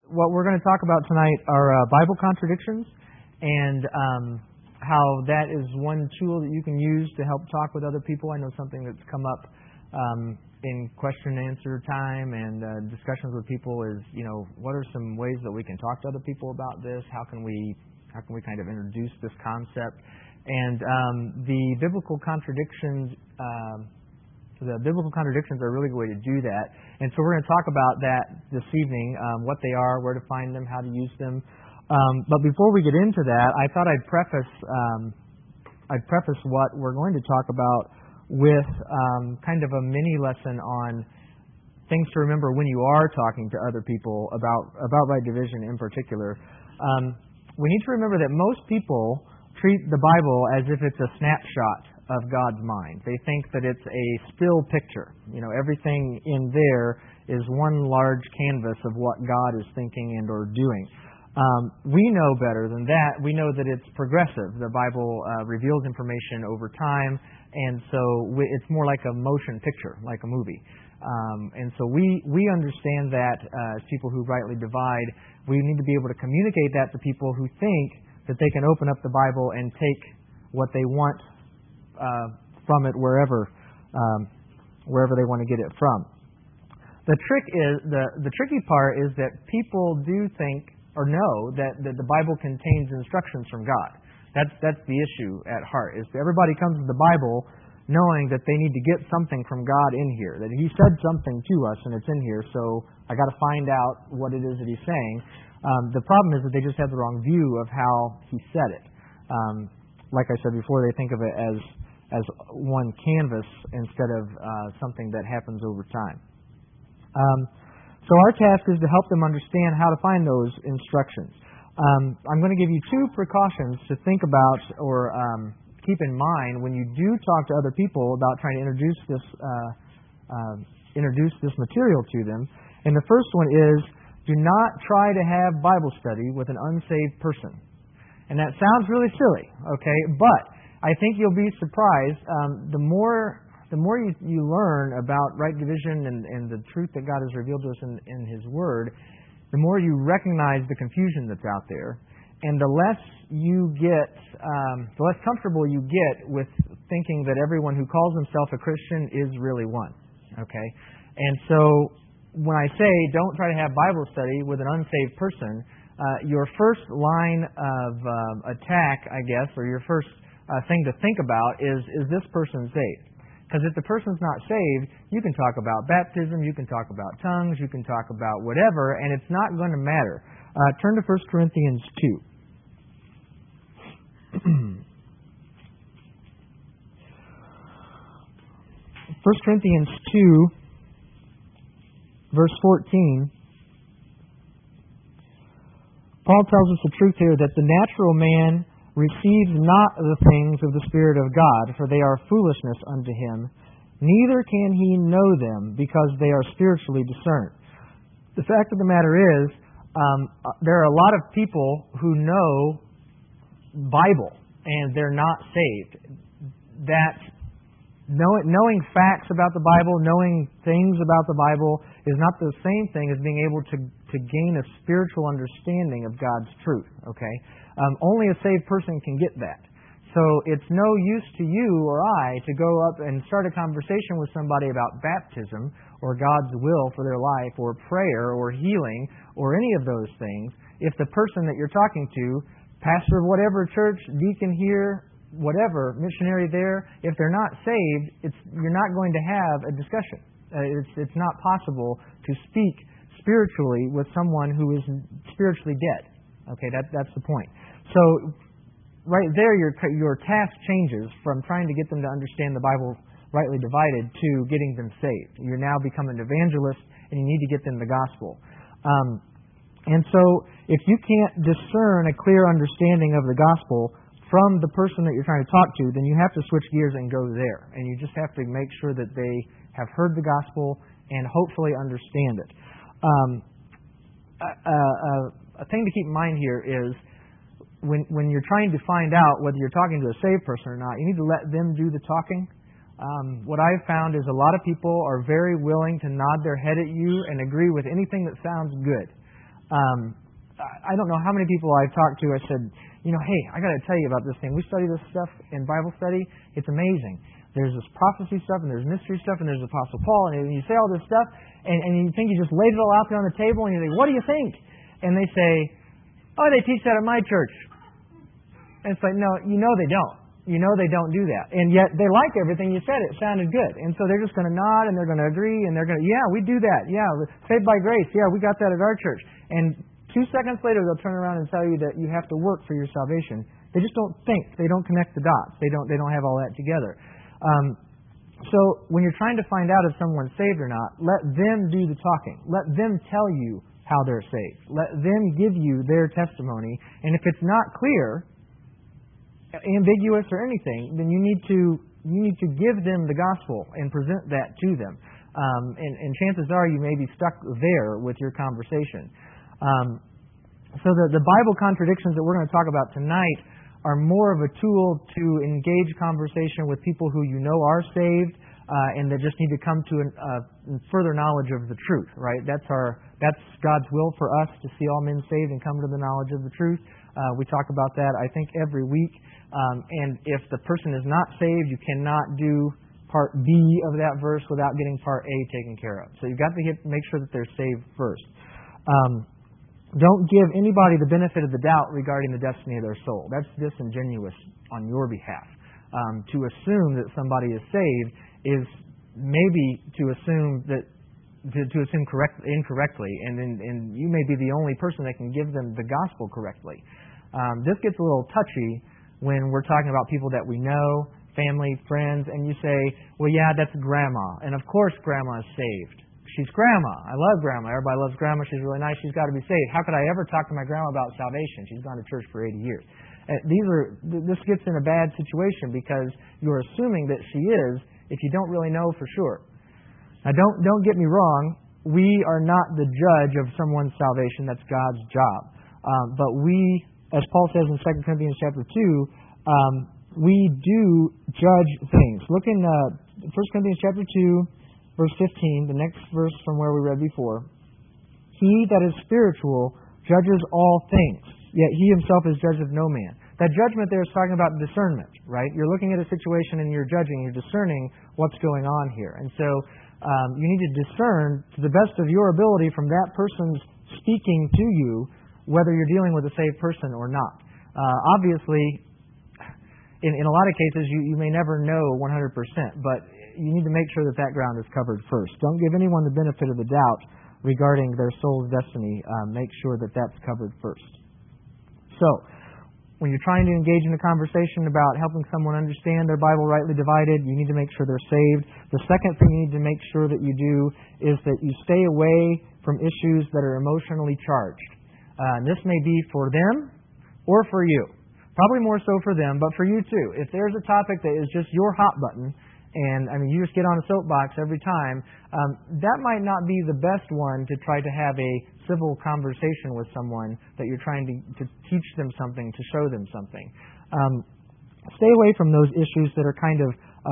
what we're going to talk about tonight are Bible contradictions and how that is one tool that you can use to help talk with other people. I know something that's come up in question and answer time and discussions with people is, what are some ways that we can talk to other people about this? How can we kind of introduce this concept? And the biblical contradictions are a really good way to do that. And so we're going to talk about that this evening, what they are, where to find them, how to use them. But before we get into that, I thought I'd preface what we're going to talk about with kind of a mini lesson on things to remember when you are talking to other people about right division in particular. We need to remember that most people treat the Bible as if it's a snapshot of God's mind. They think that it's a still picture. Everything in there is one large canvas of what God is thinking and or doing. We know better than that. We know that it's progressive. The Bible reveals information over time, and so it's more like a motion picture, like a movie. And so we understand that as people who rightly divide, we need to be able to communicate that to people who think that they can open up the Bible and take what they want from it wherever they want to get it from. The tricky part is that people do think or know that the Bible contains instructions from God. That's the issue at heart. Is everybody comes to the Bible knowing that they need to get something from God in here, that He said something to us and it's in here, so I got to find out what it is that He's saying. The problem is that they just have the wrong view of how He said it. Like I said before, they think of it as one canvas instead of something that happens over time. So our task is to help them understand how to find those instructions. I'm going to give you two precautions to think about or keep in mind when you do talk to other people about trying to introduce this material to them. And the first one is, do not try to have Bible study with an unsaved person. And that sounds really silly, okay? But I think you'll be surprised. The more you learn about right division and the truth that God has revealed to us in His Word, the more you recognize the confusion that's out there, and the less comfortable you get with thinking that everyone who calls himself a Christian is really one. Okay, and so when I say don't try to have Bible study with an unsaved person, your first line of attack, I guess, or your first thing to think about is this person saved? Because if the person's not saved, you can talk about baptism, you can talk about tongues, you can talk about whatever, and it's not going to matter. Turn to 1 Corinthians 2. 1 Corinthians 2, verse 14. Paul tells us the truth here that the natural man receives not the things of the Spirit of God, for they are foolishness unto him, neither can he know them, because they are spiritually discerned. The fact of the matter is, there are a lot of people who know Bible, and they're not saved. That knowing facts about the Bible, knowing things about the Bible, is not the same thing as being able to gain a spiritual understanding of God's truth. Okay? Only a saved person can get that. So it's no use to you or I to go up and start a conversation with somebody about baptism or God's will for their life or prayer or healing or any of those things if the person that you're talking to, pastor of whatever church, deacon here, whatever, missionary there, if they're not saved, you're not going to have a discussion. It's not possible to speak spiritually with someone who is spiritually dead. Okay, that's the point. So right there, your task changes from trying to get them to understand the Bible rightly divided to getting them saved. You're now become an evangelist, and you need to get them the gospel. And so if you can't discern a clear understanding of the gospel from the person that you're trying to talk to, then you have to switch gears and go there. And you just have to make sure that they have heard the gospel and hopefully understand it. A thing to keep in mind here is when you're trying to find out whether you're talking to a saved person or not, you need to let them do the talking. What I've found is a lot of people are very willing to nod their head at you and agree with anything that sounds good. I don't know how many people I've talked to. I said, hey, I got to tell you about this thing. We study this stuff in Bible study. It's amazing. There's this prophecy stuff, and there's mystery stuff, and there's Apostle Paul, and you say all this stuff, and you think you just laid it all out there on the table, and you say, what do you think? And they say, oh, they teach that at my church. And it's like, no, they don't. They don't do that. And yet they like everything you said. It sounded good. And so they're just going to nod, and they're going to agree, and they're going to, yeah, we do that. Yeah, saved by grace. Yeah, we got that at our church. And 2 seconds later, they'll turn around and tell you that you have to work for your salvation. They just don't think. They don't connect the dots. They don't have all that together. So when you're trying to find out if someone's saved or not, let them do the talking. Let them tell you how they're saved. Let them give you their testimony. And if it's not clear, ambiguous or anything, then you need to give them the gospel and present that to them. And chances are you may be stuck there with your conversation. So the Bible contradictions that we're going to talk about tonight are more of a tool to engage conversation with people who are saved and that just need to come to further knowledge of the truth. Right? That's God's will for us, to see all men saved and come to the knowledge of the truth. We talk about that, I think, every week. And if the person is not saved, you cannot do part B of that verse without getting part A taken care of. So you've got to make sure that they're saved first. Don't give anybody the benefit of the doubt regarding the destiny of their soul. That's disingenuous on your behalf. To assume that somebody is saved is maybe to assume incorrectly, and you may be the only person that can give them the gospel correctly. This gets a little touchy when we're talking about people that we know, family, friends, and you say, well, yeah, that's grandma, and of course grandma is saved. She's grandma. I love grandma. Everybody loves grandma. She's really nice. She's got to be saved. How could I ever talk to my grandma about salvation? She's gone to church for 80 years. This gets in a bad situation because you're assuming that she is if you don't really know for sure. Now, don't get me wrong. We are not the judge of someone's salvation. That's God's job. But we, as Paul says in 2 Corinthians chapter 2, we do judge things. Look in 1 Corinthians chapter 2, verse 15, the next verse from where we read before. He that is spiritual judges all things, yet he himself is judge of no man. That judgment there is talking about discernment, right? You're looking at a situation and you're judging, you're discerning what's going on here. And so you need to discern to the best of your ability from that person's speaking to you whether you're dealing with a saved person or not. Obviously, in a lot of cases, you may never know 100%, but you need to make sure that ground is covered first. Don't give anyone the benefit of the doubt regarding their soul's destiny. Make sure that that's covered first. So, when you're trying to engage in a conversation about helping someone understand their Bible rightly divided, you need to make sure they're saved. The second thing you need to make sure that you do is that you stay away from issues that are emotionally charged. This may be for them or for you. Probably more so for them, but for you too. If there's a topic that is just your hot button, and you just get on a soapbox every time, that might not be the best one to try to have a civil conversation with someone that you're trying to teach them something, to show them something. Stay away from those issues that are kind of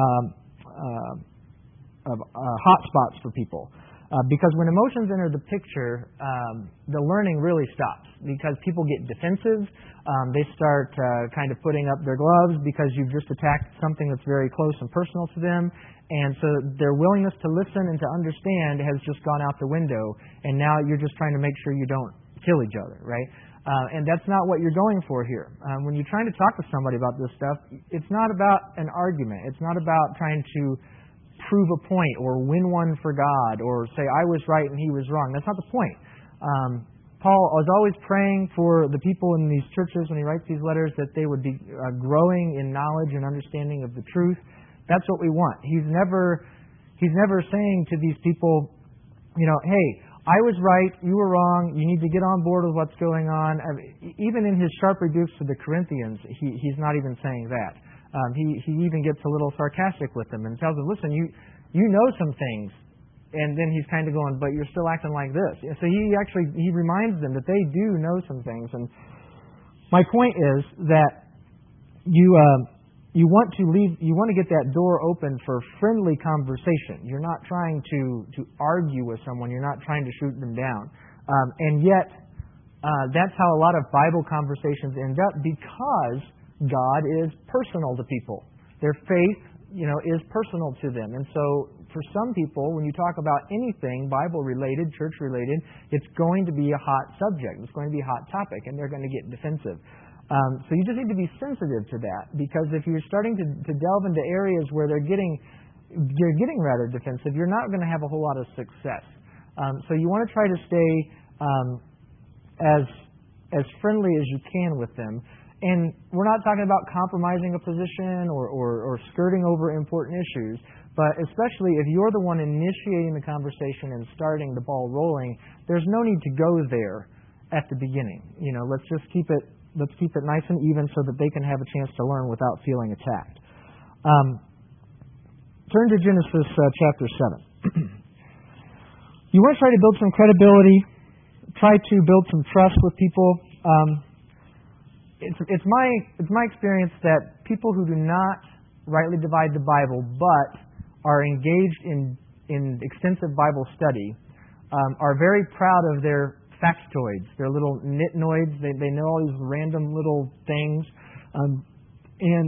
hot spots for people. Because when emotions enter the picture, the learning really stops. Because people get defensive. They start kind of putting up their gloves because you've just attacked something that's very close and personal to them. And so their willingness to listen and to understand has just gone out the window. And now you're just trying to make sure you don't kill each other, right? And that's not what you're going for here. When you're trying to talk to somebody about this stuff, it's not about an argument. It's not about trying to prove a point or win one for God or say I was right and he was wrong. That's not the point. Paul was always praying for the people in these churches when he writes these letters that they would be growing in knowledge and understanding of the truth. That's what we want. He's never saying to these people, hey, I was right, you were wrong, you need to get on board with what's going on. Even in his sharp rebukes to the Corinthians, he's not even saying that. He even gets a little sarcastic with them and tells them, listen, you know some things. And then he's kind of going, but you're still acting like this. So he reminds them that they do know some things. And my point is that you want to get that door open for friendly conversation. You're not trying to argue with someone. You're not trying to shoot them down. And yet, That's how a lot of Bible conversations end up, because God is personal to people. Their faith, is personal to them. And so for some people, when you talk about anything Bible-related, church-related, it's going to be a hot subject. It's going to be a hot topic, and they're going to get defensive. So you just need to be sensitive to that, because if you're starting to delve into areas where you're getting rather defensive, you're not going to have a whole lot of success. So you want to try to stay as friendly as you can with them. And we're not talking about compromising a position or skirting over important issues, but especially if you're the one initiating the conversation and starting the ball rolling, there's no need to go there at the beginning. Let's just keep it nice and even so that they can have a chance to learn without feeling attacked. Turn to Genesis chapter 7. You want to try to build some credibility, try to build some trust with people. It's my experience that people who do not rightly divide the Bible but are engaged in extensive Bible study are very proud of their factoids, their little nitnoids. They know all these random little things. And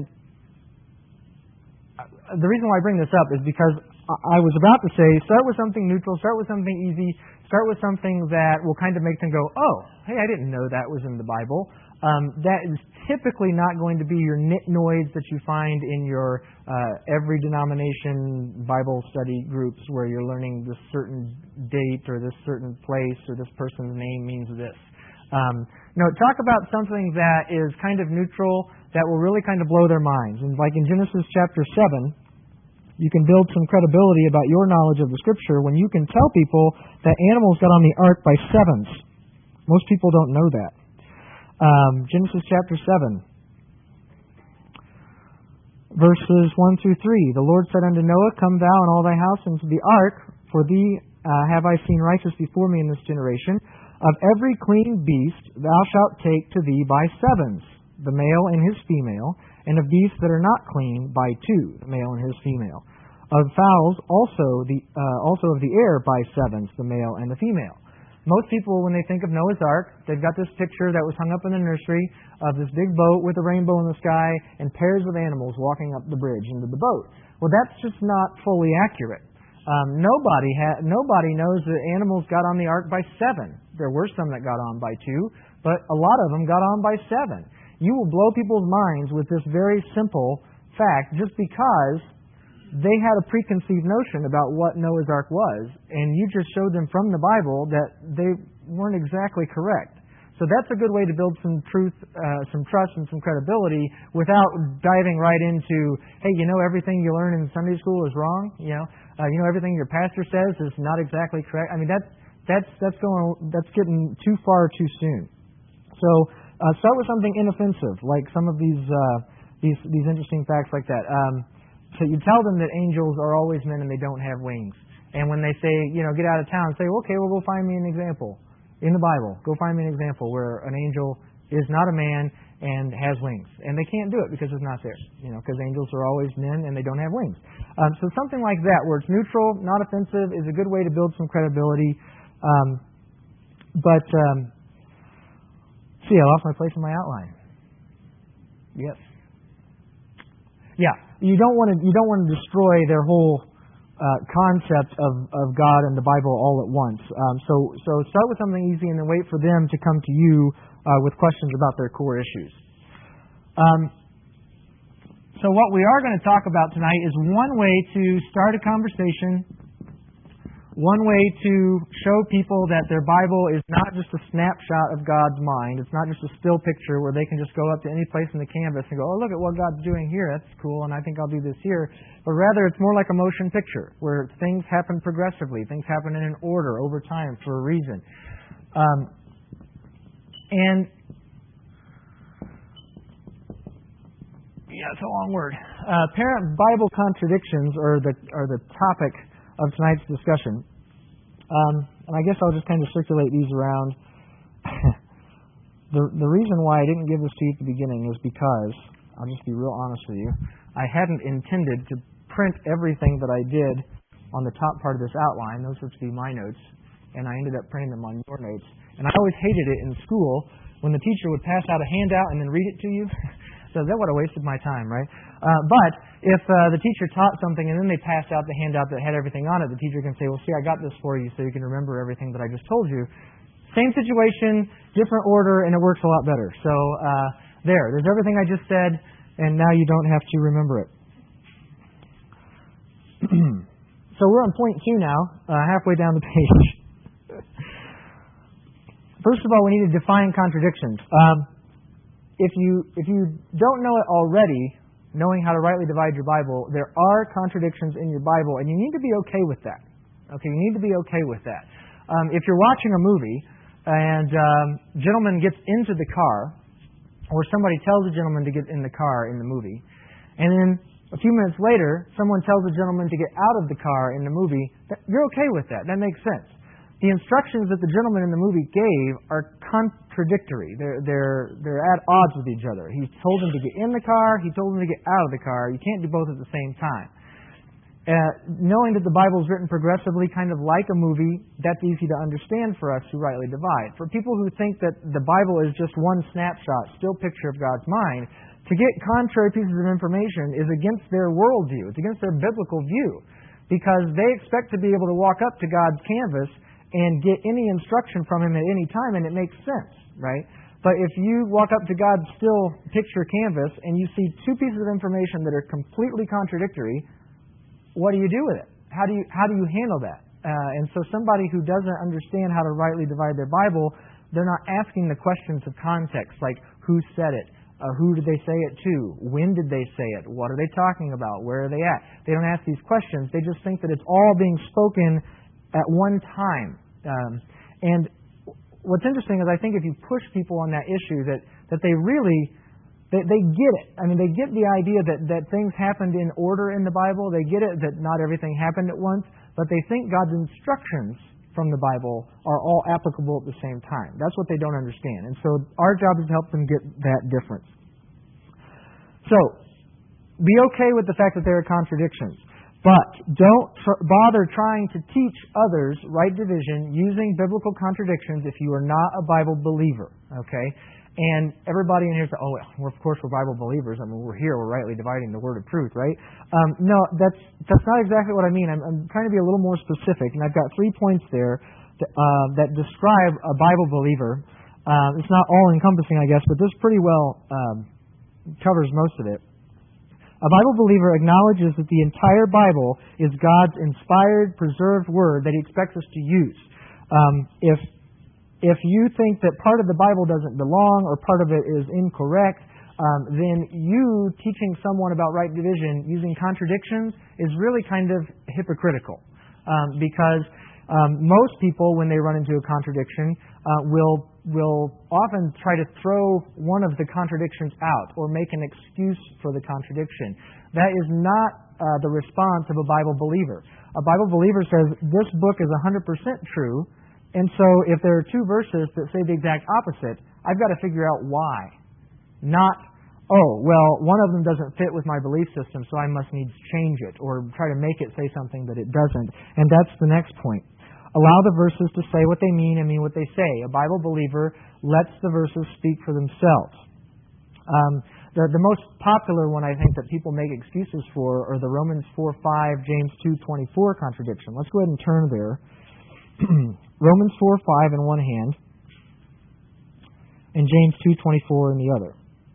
the reason why I bring this up is because I was about to say, start with something neutral, start with something easy, start with something that will kind of make them go, oh, hey, I didn't know that was in the Bible. That is typically not going to be your nitnoids that you find in your every denomination Bible study groups where you're learning this certain date or this certain place or this person's name means this. No, talk about something that is kind of neutral that will really kind of blow their minds. And like in Genesis chapter 7, you can build some credibility about your knowledge of the Scripture when you can tell people that animals got on the ark by sevens. Most people don't know that. Genesis chapter 7, verses 1 through 3. The Lord said unto Noah, Come thou and all thy house into the ark, for thee have I seen righteous before me in this generation. Of every clean beast thou shalt take to thee by sevens, the male and his female, and of beasts that are not clean by two, the male and his female. Of fowls also of the air by sevens, the male and the female. Most people, when they think of Noah's Ark, they've got this picture that was hung up in the nursery of this big boat with a rainbow in the sky and pairs of animals walking up the bridge into the boat. Well, that's just not fully accurate. Nobody knows that animals got on the ark by seven. There were some that got on by two, but a lot of them got on by seven. You will blow people's minds with this very simple fact just because they had a preconceived notion about what Noah's Ark was, and you just showed them from the Bible that they weren't exactly correct. So that's a good way to build some truth, some trust, and some credibility without diving right into, hey, everything you learn in Sunday school is wrong. Everything your pastor says is not exactly correct. I mean, that's getting too far too soon. So start with something inoffensive, like some of these interesting facts like that. So you tell them that angels are always men and they don't have wings. And when they say, get out of town, say, okay, well, go find me an example in the Bible. Go find me an example where an angel is not a man and has wings. And they can't do it because it's not there, because angels are always men and they don't have wings. So something like that where it's neutral, not offensive, is a good way to build some credibility. See, I lost my place in my outline. Yes. Yeah. You don't want to destroy their whole concept of God and the Bible all at once. So start with something easy and then wait for them to come to you with questions about their core issues. So what we are going to talk about tonight is one way to start a conversation, one way to show people that their Bible is not just a snapshot of God's mind. It's not just a still picture where they can just go up to any place in the canvas and go, oh, look at what God's doing here. That's cool, and I think I'll do this here. But rather, it's more like a motion picture where things happen progressively. Things happen in an order over time for a reason. It's a long word. Apparent Bible contradictions are the topic of tonight's discussion. And I guess I'll just kind of circulate these around. The reason why I didn't give this to you at the beginning is because, I'll just be real honest with you, I hadn't intended to print everything that I did on the top part of this outline. Those were to be my notes, and I ended up printing them on your notes. And I always hated it in school when the teacher would pass out a handout and then read it to you. So that would have wasted my time, right? But if the teacher taught something and then they passed out the handout that had everything on it, the teacher can say, well, see, I got this for you so you can remember everything that I just told you. Same situation, different order, and it works a lot better. So there's everything I just said, and now you don't have to remember it. So we're on point 2 now, halfway down the page. First of all, we need to define contradictions. If you don't know it already, knowing how to rightly divide your Bible, there are contradictions in your Bible, and you need to be okay with that. Okay, you need to be okay with that. If you're watching a movie and a gentleman gets into the car, or somebody tells a gentleman to get in the car in the movie, and then a few minutes later, someone tells a gentleman to get out of the car in the movie, you're okay with that. That makes sense. The instructions that the gentleman in the movie gave are contradictory. They're at odds with each other. He told him to get in the car. He told him to get out of the car. You can't do both at the same time. Knowing that the Bible is written progressively, kind of like a movie, that's easy to understand for us who rightly divide. For people who think that the Bible is just one snapshot, still picture of God's mind, to get contrary pieces of information is against their worldview. It's against their biblical view, because they expect to be able to walk up to God's canvas and get any instruction from Him at any time, and it makes sense, right? But if you walk up to God's still picture canvas and you see two pieces of information that are completely contradictory, what do you do with it? How do you handle that? And so somebody who doesn't understand how to rightly divide their Bible, they're not asking the questions of context, like who said it, who did they say it to, when did they say it, what are they talking about, where are they at? They don't ask these questions. They just think that it's all being spoken at one time. And what's interesting is I think if you push people on that issue, that they really, they get it. I mean, they get the idea that things happened in order in the Bible. They get it that not everything happened at once, but they think God's instructions from the Bible are all applicable at the same time. That's what they don't understand. And so our job is to help them get that difference. So, be okay with the fact that there are contradictions. But don't bother trying to teach others right division using biblical contradictions if you are not a Bible believer. Okay? And everybody in here says, oh, well, of course we're Bible believers. I mean, we're here, we're rightly dividing the word of truth, right? No, that's not exactly what I mean. I'm trying to be a little more specific, and I've got 3 points there that describe a Bible believer. It's not all-encompassing, I guess, but this pretty well covers most of it. A Bible believer acknowledges that the entire Bible is God's inspired, preserved Word that He expects us to use. If you think that part of the Bible doesn't belong or part of it is incorrect, then you teaching someone about right division using contradictions is really kind of hypocritical. Because most people, when they run into a contradiction, will often try to throw one of the contradictions out or make an excuse for the contradiction. That is not the response of a Bible believer. A Bible believer says, this book is 100% true, and so if there are 2 verses that say the exact opposite, I've got to figure out why. Not, oh, well, one of them doesn't fit with my belief system, so I must needs change it or try to make it say something that it doesn't. And that's the next point. Allow the verses to say what they mean and mean what they say. A Bible believer lets the verses speak for themselves. The most popular one, I think, that people make excuses for are the Romans 4:5, James 2:24 contradiction. Let's go ahead and turn there. Romans 4:5 in one hand, and James 2:24 in the other.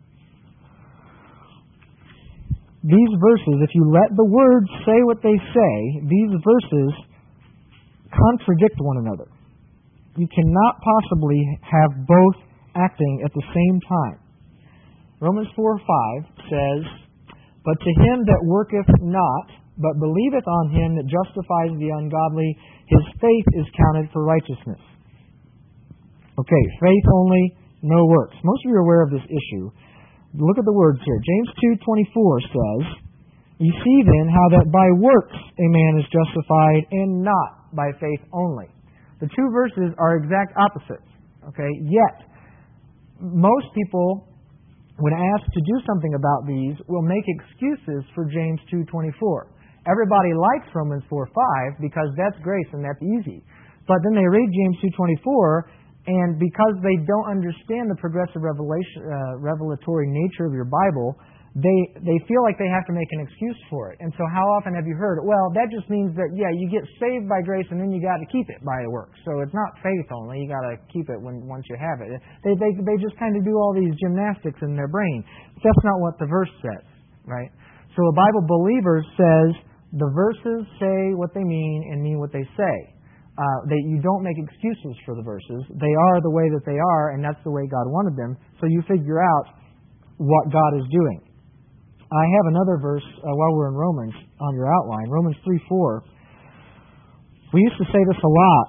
These verses, if you let the words say what they say, these verses contradict one another. You cannot possibly have both acting at the same time. Romans 4:5 says, But to him that worketh not, but believeth on Him that justifies the ungodly, his faith is counted for righteousness. Okay, faith only, no works. Most of you are aware of this issue. Look at the words here. James 2:24 says, Ye see then how that by works a man is justified, and not by faith only. The 2 verses are exact opposites. Okay, yet most people, when asked to do something about these, will make excuses for James 2:24. Everybody likes Romans 4:5 because that's grace and that's easy. But then they read James 2:24 And because they don't understand the progressive revelatory nature of your Bible, they feel like they have to make an excuse for it. And so how often have you heard, well, that just means that, yeah, you get saved by grace and then you got to keep it by works. So it's not faith only. You got to keep it once you have it. They just kind of do all these gymnastics in their brain. But that's not what the verse says, right? So a Bible believer says the verses say what they mean and mean what they say. You don't make excuses for the verses. They are the way that they are, and that's the way God wanted them. So you figure out what God is doing. I have another verse while we're in Romans on your outline, Romans 3:4. We used to say this a lot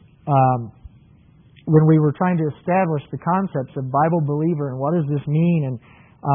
when we were trying to establish the concepts of Bible believer and what does this mean. And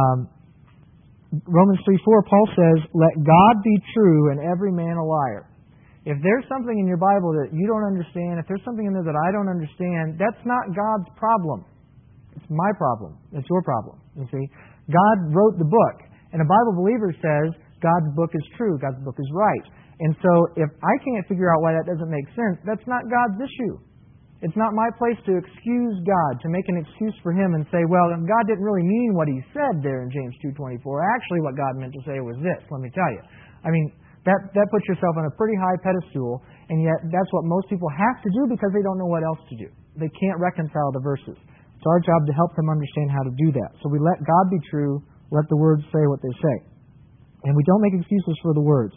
Romans 3:4, Paul says, "Let God be true and every man a liar." If there's something in your Bible that you don't understand, if there's something in there that I don't understand, that's not God's problem. It's my problem. It's your problem, you see. God wrote the book, and a Bible believer says God's book is true, God's book is right. And so if I can't figure out why that doesn't make sense, that's not God's issue. It's not my place to excuse God, to make an excuse for Him and say, well, God didn't really mean what He said there in James 2:24. Actually, what God meant to say was this, let me tell you. I mean, that puts yourself on a pretty high pedestal, and yet that's what most people have to do because they don't know what else to do. They can't reconcile the verses. It's our job to help them understand how to do that. So we let God be true, let the words say what they say. And we don't make excuses for the words.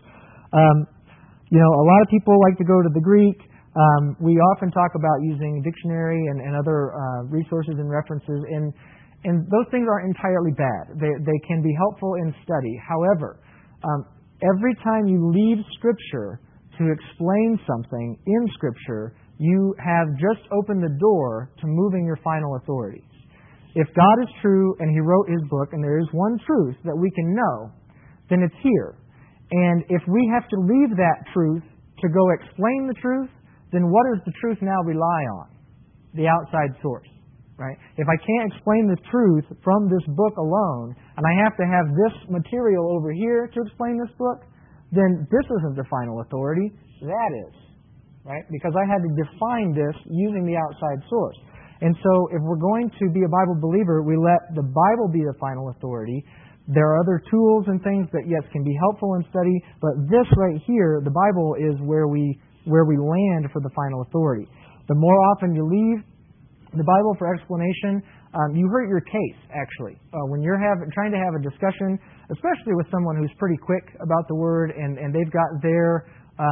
A lot of people like to go to the Greek. We often talk about using dictionary and other resources and references, and those things aren't entirely bad. They can be helpful in study. However, every time you leave Scripture to explain something in Scripture, you have just opened the door to moving your final authorities. If God is true and He wrote His book and there is one truth that we can know, then it's here. And if we have to leave that truth to go explain the truth, then what does the truth now rely on? The outside source, right? If I can't explain the truth from this book alone, and I have to have this material over here to explain this book, then this isn't the final authority, that is, right? Because I had to define this using the outside source. And so if we're going to be a Bible believer, we let the Bible be the final authority. There are other tools and things that, yes, can be helpful in study, but this right here, the Bible, is where we land for the final authority. The more often you leave the Bible for explanation, you hurt your case, actually. When you're trying to have a discussion, especially with someone who's pretty quick about the Word and they've got their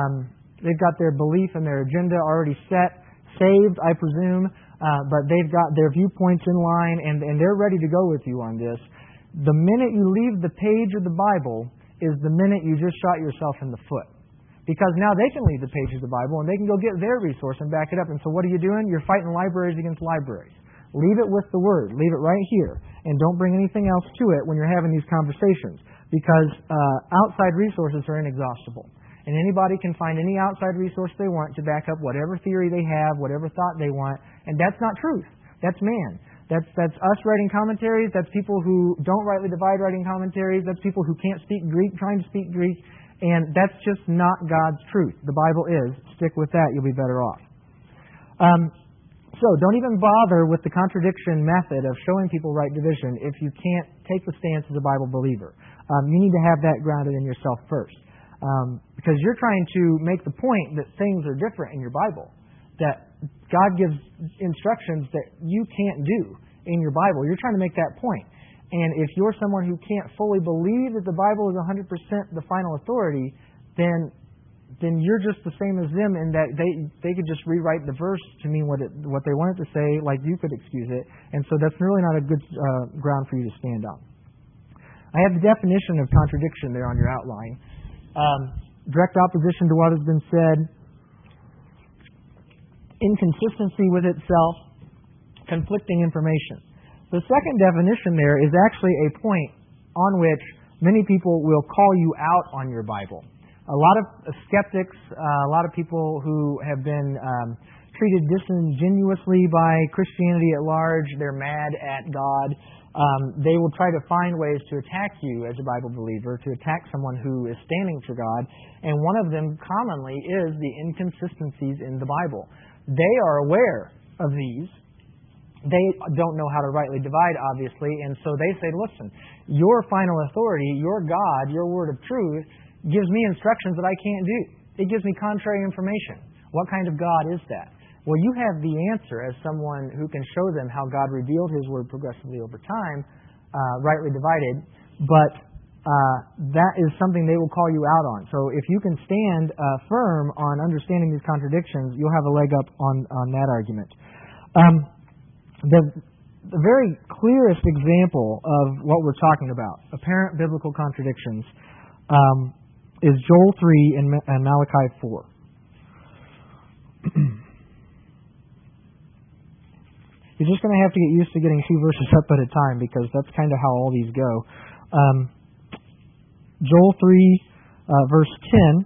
belief and their agenda already set, saved, I presume, but they've got their viewpoints in line and they're ready to go with you on this. The minute you leave the page of the Bible is the minute you just shot yourself in the foot. Because now they can leave the page of the Bible and they can go get their resource and back it up. And so what are you doing? You're fighting libraries against libraries. Leave it with the Word. Leave it right here. And don't bring anything else to it when you're having these conversations. Because outside resources are inexhaustible. And anybody can find any outside resource they want to back up whatever theory they have, whatever thought they want. And that's not truth. That's man. That's us writing commentaries. That's people who don't rightly divide writing commentaries. That's people who can't speak Greek trying to speak Greek. And that's just not God's truth. The Bible is. Stick with that. You'll be better off. So don't even bother with the contradiction method of showing people right division if you can't take the stance as a Bible believer. You need to have that grounded in yourself first. Because you're trying to make the point that things are different in your Bible. That God gives instructions that you can't do in your Bible. You're trying to make that point. And if you're someone who can't fully believe that the Bible is 100% the final authority, then you're just the same as them in that they could just rewrite the verse to mean what they want it to say, like you could excuse it. And so that's really not a good ground for you to stand on. I have the definition of contradiction there on your outline. Direct opposition to what has been said, inconsistency with itself, conflicting information. The second definition there is actually a point on which many people will call you out on your Bible. A lot of skeptics, a lot of people who have been treated disingenuously by Christianity at large, they're mad at God. They will try to find ways to attack you as a Bible believer, to attack someone who is standing for God. And one of them commonly is the inconsistencies in the Bible. They are aware of these, they don't know how to rightly divide, obviously, and so they say, listen, your final authority, your God, your word of truth, gives me instructions that I can't do. It gives me contrary information. What kind of God is that? Well, you have the answer as someone who can show them how God revealed His Word progressively over time, rightly divided, but that is something they will call you out on. So if you can stand firm on understanding these contradictions, you'll have a leg up on that argument. The very clearest example of what we're talking about, apparent biblical contradictions, is Joel 3 and Malachi 4. You're just going to have to get used to getting 2 verses up at a time because that's kind of how all these go. Joel 3, verse 10.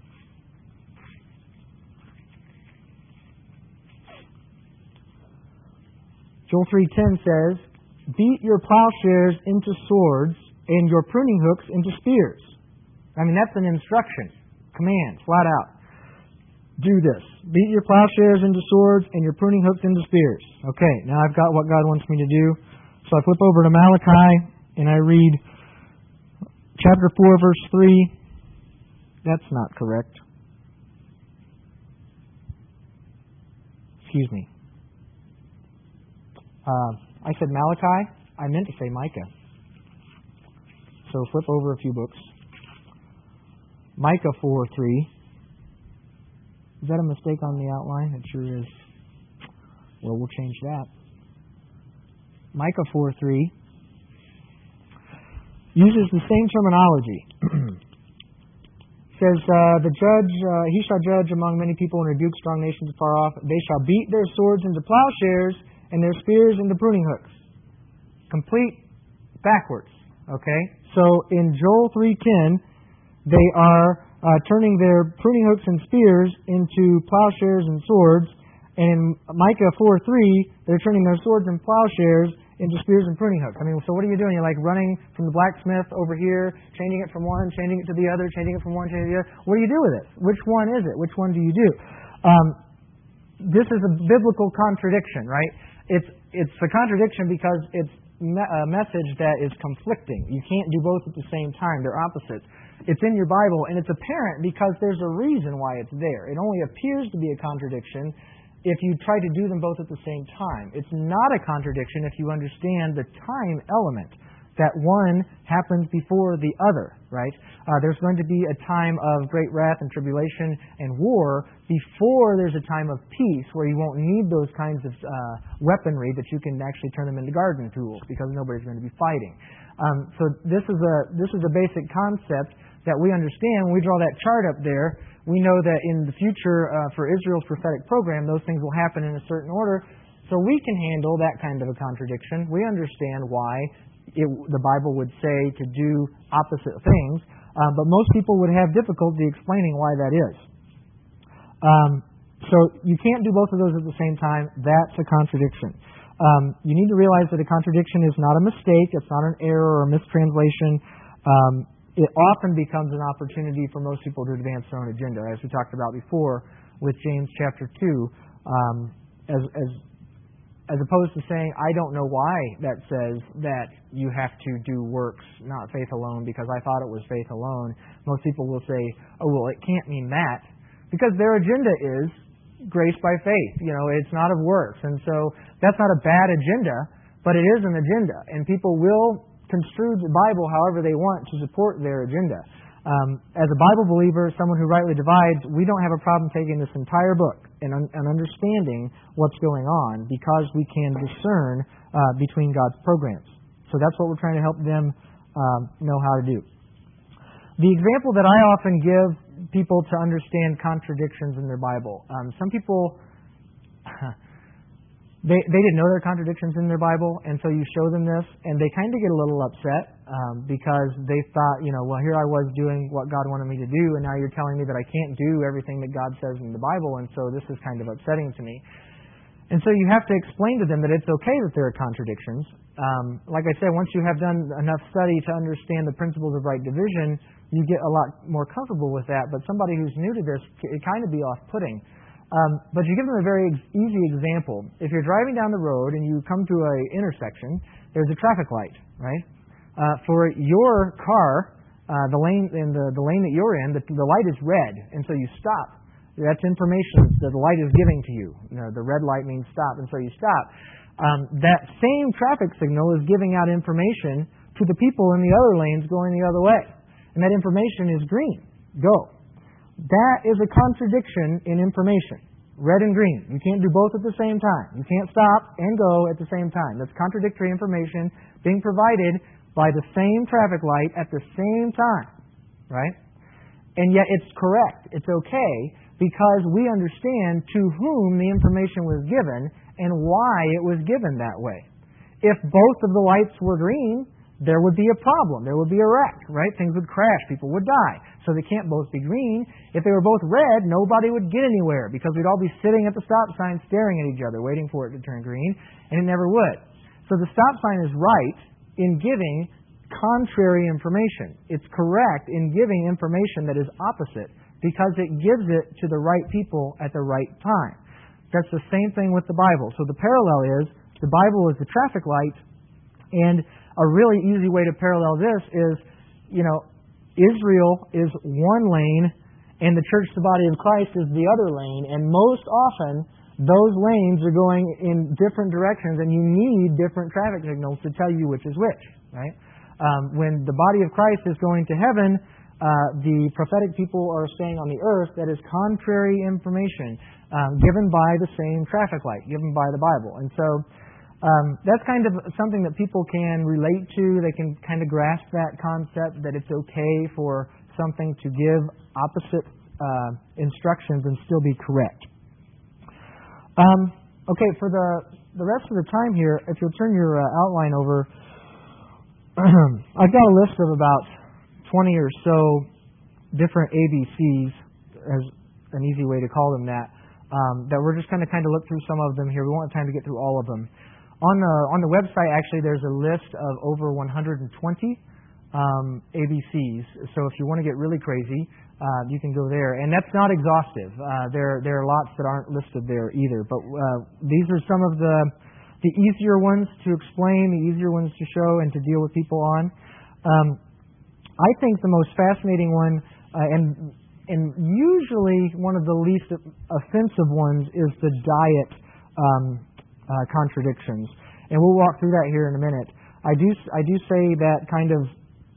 Joel 3:10 says, "Beat your plowshares into swords and your pruning hooks into spears." I mean, that's an instruction, command, flat out. Do this. Beat your plowshares into swords and your pruning hooks into spears. Okay, now I've got what God wants me to do. So I flip over to Malachi and I read chapter 4, verse 3. That's not correct. Excuse me. I said Malachi. I meant to say Micah. So flip over a few books. Micah 4:3. Is that a mistake on the outline? It sure is. Well, we'll change that. Micah 4:3 uses the same terminology. Says, the judge, he shall judge among many people and rebuke strong nations afar off. They shall beat their swords into plowshares and their spears into pruning hooks. Complete backwards. Okay? So in Joel 3:10, they are turning their pruning hooks and spears into plowshares and swords. And in Micah 4:3, they're turning their swords and plowshares into spears and pruning hooks. I mean, so what are you doing? You're like running from the blacksmith over here, changing it from one, changing it to the other, changing it from one, changing it to the other. What do you do with it? Which one is it? Which one do you do? This is a biblical contradiction, right? It's a contradiction because it's a message that is conflicting. You can't do both at the same time. They're opposites. It's in your Bible, and it's apparent because there's a reason why it's there. It only appears to be a contradiction if you try to do them both at the same time. It's not a contradiction if you understand the time element, that one happens before the other, right? There's going to be a time of great wrath and tribulation and war before there's a time of peace where you won't need those kinds of weaponry that you can actually turn them into garden tools because nobody's going to be fighting. So this is a basic concept that we understand. When we draw that chart up there, we know that in the future for Israel's prophetic program, those things will happen in a certain order. So we can handle that kind of a contradiction. We understand why the Bible would say to do opposite things, but most people would have difficulty explaining why that is. So you can't do both of those at the same time. That's a contradiction. You need to realize that a contradiction is not a mistake. It's not an error or a mistranslation. It often becomes an opportunity for most people to advance their own agenda, as we talked about before with James chapter 2, as opposed to saying, I don't know why that says that you have to do works, not faith alone, because I thought it was faith alone. Most people will say, oh, well, it can't mean that, because their agenda is grace by faith. You know, it's not of works. And so that's not a bad agenda, but it is an agenda. And people will construe the Bible however they want to support their agenda. As a Bible believer, someone who rightly divides, we don't have a problem taking this entire book and understanding what's going on because we can discern between God's programs. So that's what we're trying to help them know how to do. The example that I often give people to understand contradictions in their Bible. Some people, they didn't know there are contradictions in their Bible, and so you show them this, and they kind of get a little upset because they thought, well, here I was doing what God wanted me to do, and now you're telling me that I can't do everything that God says in the Bible, and so this is kind of upsetting to me. And so you have to explain to them that it's okay that there are contradictions. Like I said, once you have done enough study to understand the principles of right division, you get a lot more comfortable with that, but somebody who's new to this, it kind of be off-putting. But you give them a very easy example. If you're driving down the road and you come to an intersection, there's a traffic light, right? For your car, the lane that you're in, the light is red, and so you stop. That's information that the light is giving to you. The red light means stop, and so you stop. That same traffic signal is giving out information to the people in the other lanes going the other way. And that information is green. Go. That is a contradiction in information. Red and green. You can't do both at the same time. You can't stop and go at the same time. That's contradictory information being provided by the same traffic light at the same time. Right? And yet it's correct. It's okay because we understand to whom the information was given and why it was given that way. If both of the lights were green, there would be a problem. There would be a wreck, right? Things would crash. People would die. So they can't both be green. If they were both red, nobody would get anywhere because we'd all be sitting at the stop sign staring at each other, waiting for it to turn green, and it never would. So the stop sign is right in giving contrary information. It's correct in giving information that is opposite because it gives it to the right people at the right time. That's the same thing with the Bible. So the parallel is the Bible is the traffic light, and a really easy way to parallel this is, Israel is one lane and the church, the body of Christ, is the other lane. And most often, those lanes are going in different directions and you need different traffic signals to tell you which is which, right? When the body of Christ is going to heaven, the prophetic people are staying on the earth. That is contrary information given by the same traffic light, given by the Bible. And so that's kind of something that people can relate to. They can kind of grasp that concept that it's okay for something to give opposite instructions and still be correct. Okay, for the rest of the time here, if you'll turn your outline over, I've got a list of about 20 or so different ABCs, as an easy way to call them that we're just going to kind of look through some of them here. We won't have time to get through all of them. On the website, actually, there's a list of over 120 ABCs. So if you want to get really crazy, you can go there. And that's not exhaustive. There are lots that aren't listed there either. But these are some of the easier ones to explain, the easier ones to show and to deal with people on. I think the most fascinating one, and usually one of the least offensive ones, is the diet contradictions, and we'll walk through that here in a minute. I do say that kind of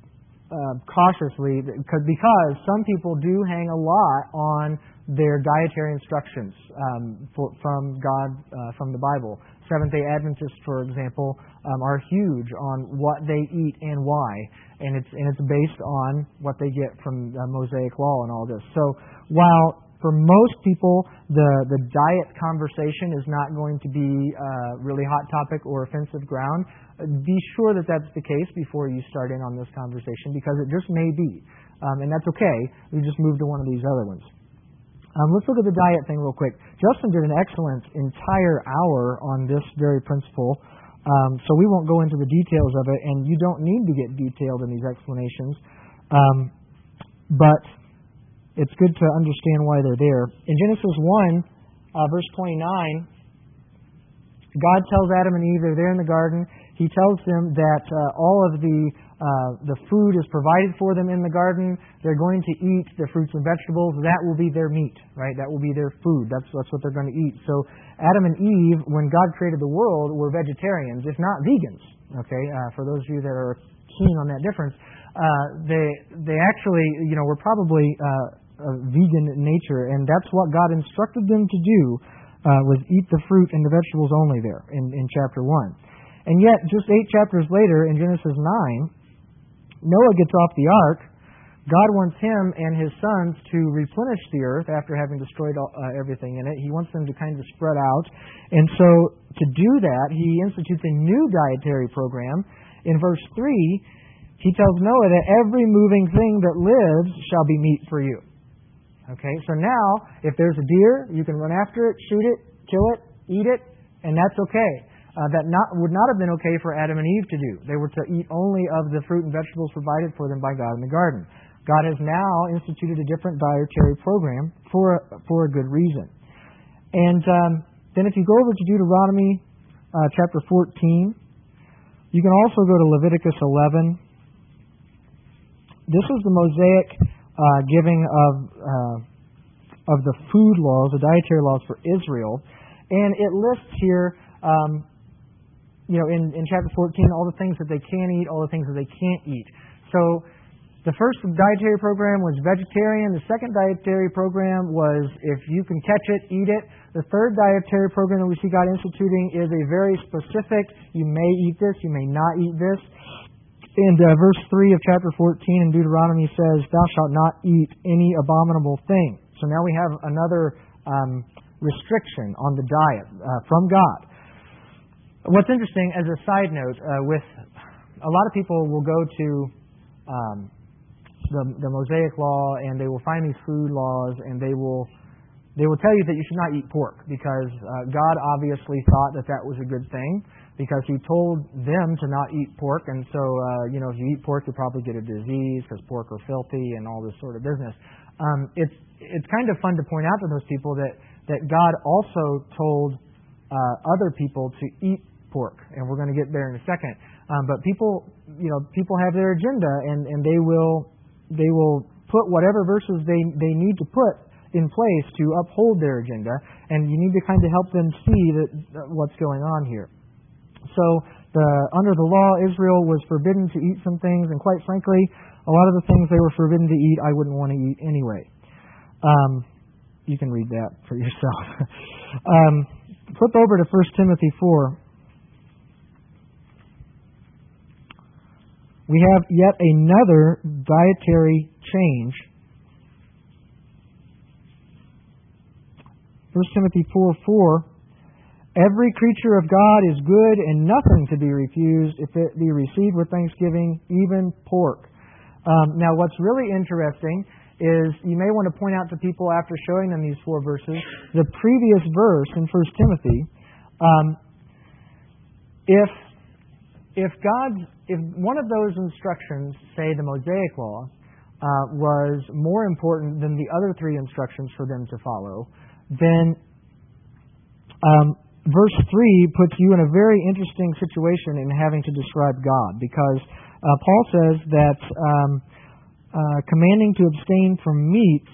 cautiously because some people do hang a lot on their dietary instructions from God, from the Bible. Seventh-day Adventists, for example, are huge on what they eat and why, and it's based on what they get from the Mosaic Law and all this. So while for most people the diet conversation is not going to be really hot topic or offensive ground, be sure that that's the case before you start in on this conversation, because it just may be, and that's okay. We just move to one of these other ones. Let's look at the diet thing real quick. Justin did an excellent entire hour on this very principle, so we won't go into the details of it, and you don't need to get detailed in these explanations, but it's good to understand why they're there. In Genesis 1, verse 29, God tells Adam and Eve, they're there in the garden. He tells them that all of the food is provided for them in the garden. They're going to eat the fruits and vegetables. That will be their meat, right? That will be their food. That's what they're going to eat. So Adam and Eve, when God created the world, were vegetarians, if not vegans. Okay, for those of you that are keen on that difference, they actually, were probably vegan in nature, and that's what God instructed them to do, was eat the fruit and the vegetables only there in chapter 1. And yet, just 8 chapters later, in Genesis 9, Noah gets off the ark. God wants him and his sons to replenish the earth after having destroyed everything in it. He wants them to kind of spread out. And so, to do that, he institutes a new dietary program. In verse 3, he tells Noah that every moving thing that lives shall be meat for you. Okay, so now, if there's a deer, you can run after it, shoot it, kill it, eat it, and that's okay. That would not have been okay for Adam and Eve to do. They were to eat only of the fruit and vegetables provided for them by God in the garden. God has now instituted a different dietary program for a good reason. And then if you go over to Deuteronomy chapter 14, you can also go to Leviticus 11. This is the Mosaic giving of the food laws, the dietary laws for Israel. And it lists here, in chapter 14, all the things that they can eat, all the things that they can't eat. So the first dietary program was vegetarian. The second dietary program was if you can catch it, eat it. The third dietary program that we see God instituting is a very specific, you may eat this, you may not eat this. And verse 3 of chapter 14 in Deuteronomy says, "Thou shalt not eat any abominable thing." So now we have another restriction on the diet from God. What's interesting, as a side note, with a lot of people will go to the Mosaic Law and they will find these food laws and they will tell you that you should not eat pork because God obviously thought that was a good thing because He told them to not eat pork, and so if you eat pork, you'll probably get a disease because pork are filthy and all this sort of business. It's kind of fun to point out to those people that God also told other people to eat pork, and we're going to get there in a second. But people have their agenda, and they will put whatever verses they need to put in place to uphold their agenda, and you need to kind of help them see that what's going on here. So under the law, Israel was forbidden to eat some things, and quite frankly, a lot of the things they were forbidden to eat, I wouldn't want to eat anyway. You can read that for yourself. Flip over to 1 Timothy 4. We have yet another dietary change. 1 Timothy 4:4. Every creature of God is good and nothing to be refused if it be received with thanksgiving, even pork. Now what's really interesting is you may want to point out to people after showing them these 4 verses, the previous verse in 1 Timothy, if one of those instructions, say the Mosaic Law, was more important than the other 3 instructions for them to follow, then verse 3 puts you in a very interesting situation in having to describe God, because Paul says that commanding to abstain from meats,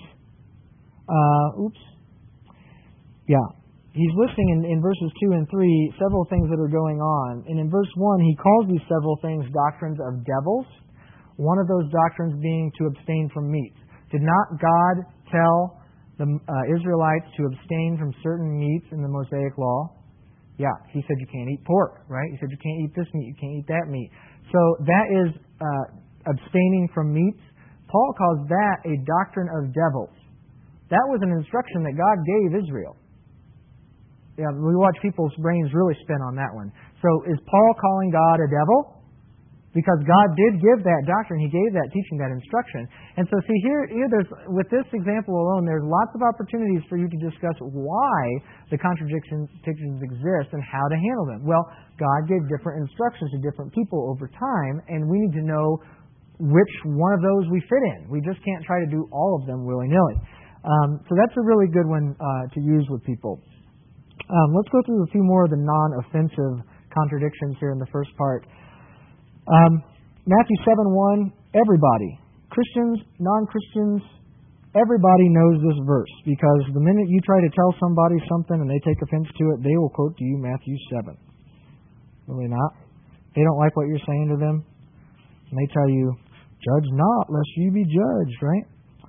he's listing in verses 2 and 3 several things that are going on. And in verse 1, he calls these several things doctrines of devils, one of those doctrines being to abstain from meats. Did not God tell the Israelites to abstain from certain meats in the Mosaic Law? Yeah, He said you can't eat pork, right? He said you can't eat this meat, you can't eat that meat. So that is abstaining from meats. Paul calls that a doctrine of devils. That was an instruction that God gave Israel. Yeah, we watch people's brains really spin on that one. So is Paul calling God a devil? Because God did give that doctrine. He gave that teaching, that instruction. And so see, here there's, with this example alone, there's lots of opportunities for you to discuss why the contradictions exist and how to handle them. Well, God gave different instructions to different people over time, and we need to know which one of those we fit in. We just can't try to do all of them willy-nilly. So that's a really good one to use with people. Let's go through a few more of the non-offensive contradictions here in the first part. Matthew 7:1, everybody, Christians, non-Christians, everybody knows this verse, because the minute you try to tell somebody something and they take offense to it, they will quote to you Matthew 7. Really not? They don't like what you're saying to them, and they tell you, judge not, lest you be judged, right?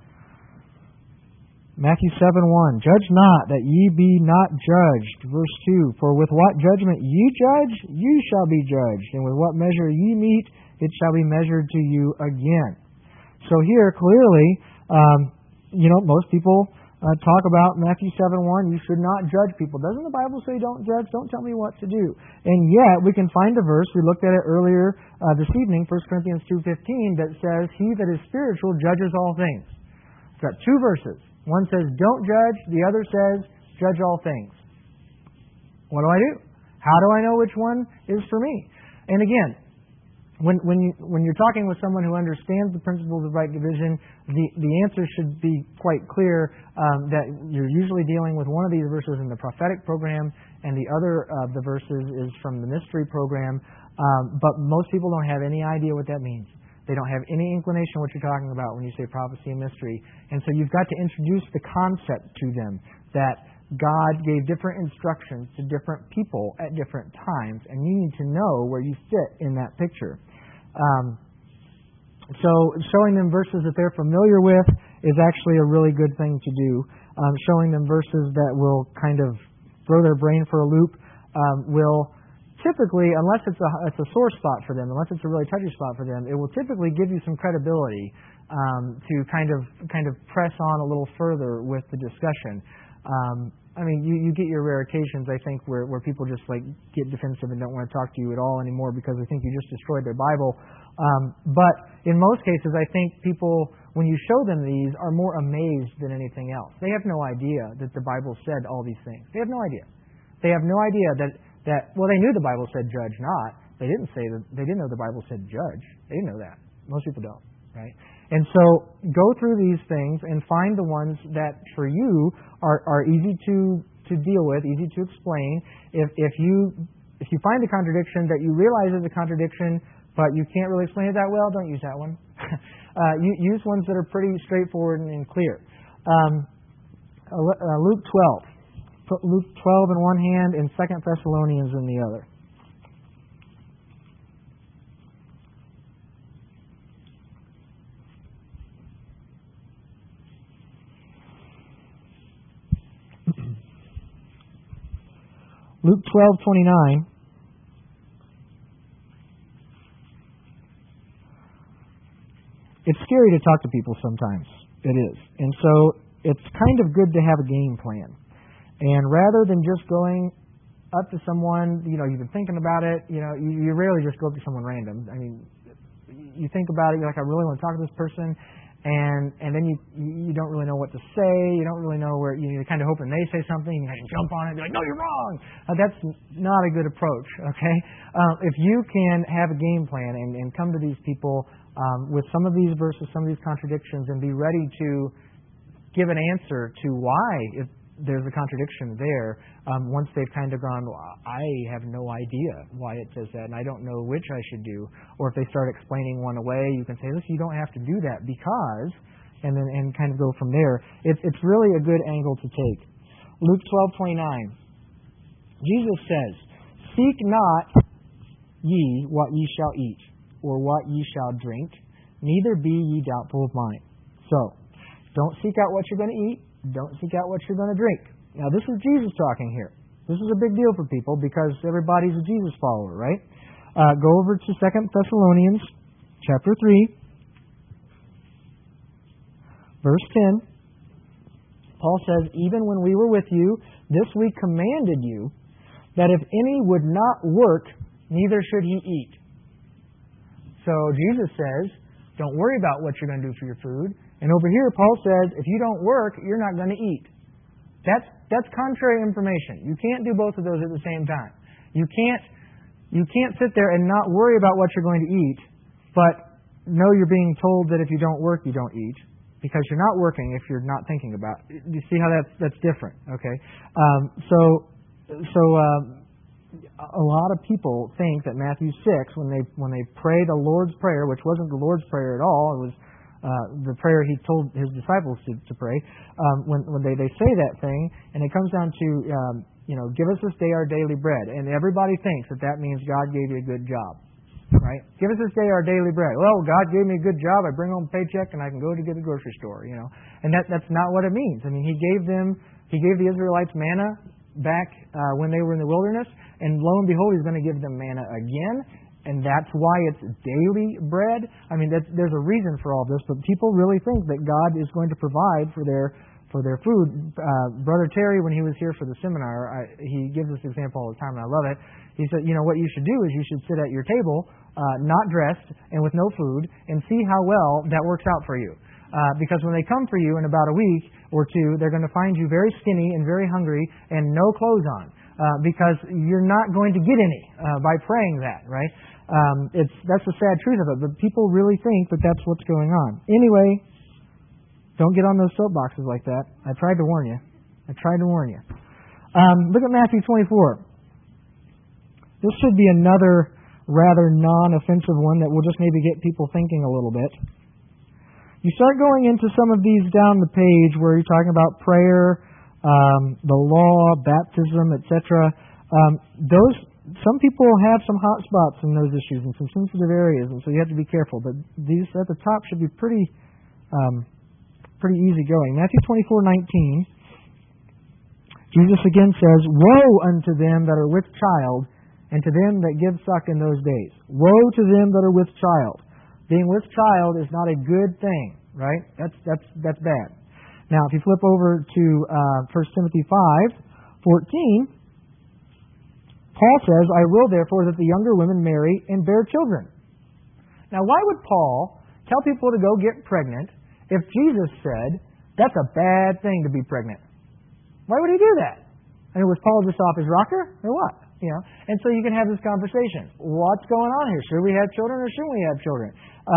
Matthew 7:1, judge not, that ye be not judged. Verse 2, for with what judgment ye judge, you shall be judged, and with what measure ye mete, it shall be measured to you again. So here, clearly, most people talk about Matthew 7:1, you should not judge people. Doesn't the Bible say don't judge? Don't tell me what to do. And yet, we can find a verse, we looked at it earlier this evening, 1 Corinthians 2:15, that says, he that is spiritual judges all things. It's got 2 verses. One says, don't judge. The other says, judge all things. What do I do? How do I know which one is for me? And again, when you're talking with someone who understands the principles of right division, the answer should be quite clear that you're usually dealing with one of these verses in the prophetic program, and the other of the verses is from the mystery program. But most people don't have any idea what that means. They don't have any inclination what you're talking about when you say prophecy and mystery. And so you've got to introduce the concept to them that God gave different instructions to different people at different times, and you need to know where you fit in that picture. So showing them verses that they're familiar with is actually a really good thing to do. Showing them verses that will kind of throw their brain for a loop will typically, unless it's a sore spot for them, unless it's a really touchy spot for them, it will typically give you some credibility to kind of press on a little further with the discussion. I mean, you get your rare occasions, I think, where people just like get defensive and don't want to talk to you at all anymore because they think you just destroyed their Bible. But in most cases, I think people, when you show them these, are more amazed than anything else. They have no idea that the Bible said all these things. They have no idea. They have no idea that well, they knew the Bible said judge not. They didn't say that. They didn't know the Bible said judge. They didn't know that. Most people don't, right? And so go through these things and find the ones that for you are easy to deal with, easy to explain. If you find a contradiction that you realize is a contradiction, but you can't really explain it that well, don't use that one. Use ones that are pretty straightforward and clear. Luke 12. Put Luke 12 in one hand and 2 Thessalonians in the other. Luke 12:29. It's scary to talk to people sometimes. It is. And so it's kind of good to have a game plan. And rather than just going up to someone, you've been thinking about it, you rarely just go up to someone random. I mean, you think about it, you're like, I really want to talk to this person. And then you don't really know what to say. You don't really know where you're kind of hoping they say something. You can jump on it and be like, no, you're wrong. That's not a good approach, okay? If you can have a game plan and come to these people with some of these verses, some of these contradictions, and be ready to give an answer to why, if there's a contradiction there, once they've kind of gone, well, I have no idea why it says that, and I don't know which I should do. Or if they start explaining one away, you can say, listen, you don't have to do that because, and kind of go from there. It's really a good angle to take. Luke 12:29. Jesus says, seek not ye what ye shall eat, or what ye shall drink, neither be ye doubtful of mind. So, don't seek out what you're going to eat. Don't seek out what you're going to drink. Now, this is Jesus talking here. This is a big deal for people because everybody's a Jesus follower, right? Go over to 2 Thessalonians chapter 3, verse 10. Paul says, even when we were with you, this we commanded you, that if any would not work, neither should he eat. So Jesus says, don't worry about what you're going to do for your food. And over here, Paul says, if you don't work, you're not going to eat. That's contrary information. You can't do both of those at the same time. You can't sit there and not worry about what you're going to eat, but know you're being told that if you don't work, you don't eat, because you're not working if you're not thinking about it. You see how that's different, okay? A lot of people think that Matthew 6, when they pray the Lord's Prayer, which wasn't the Lord's Prayer at all, it was the prayer he told his disciples to pray, when they say that thing, and it comes down to, give us this day our daily bread. And everybody thinks that means God gave you a good job, right? Give us this day our daily bread. Well, God gave me a good job. I bring home a paycheck and I can go to get the grocery store, And that's not what it means. I mean, He gave the Israelites manna back when they were in the wilderness, and lo and behold, He's going to give them manna again. And that's why it's daily bread. I mean, there's a reason for all this, but people really think that God is going to provide for their food. Brother Terry, when he was here for the seminar, he gives this example all the time, and I love it. He said, what you should do is you should sit at your table, not dressed and with no food, and see how well that works out for you. Because when they come for you in about a week or two, they're going to find you very skinny and very hungry and no clothes on. Because you're not going to get any by praying that, right? That's the sad truth of it. But people really think that that's what's going on. Anyway, don't get on those soapboxes like that. I tried to warn you. Look at Matthew 24. This should be another rather non-offensive one that will just maybe get people thinking a little bit. You start going into some of these down the page where you're talking about prayer, the law, baptism, etc. Some people have some hot spots in those issues and some sensitive areas, and so you have to be careful. But these at the top should be pretty easy going. Matthew 24:19. Jesus again says, "Woe unto them that are with child, and to them that give suck in those days." Woe to them that are with child. Being with child is not a good thing, right? That's bad. Now, if you flip over to 1 Timothy 5:14, Paul says, "I will therefore that the younger women marry and bear children." Now, why would Paul tell people to go get pregnant if Jesus said that's a bad thing to be pregnant? Why would he do that? I mean, was Paul just off his rocker or what? You know, and so you can have this conversation. What's going on here? Should we have children or shouldn't we have children?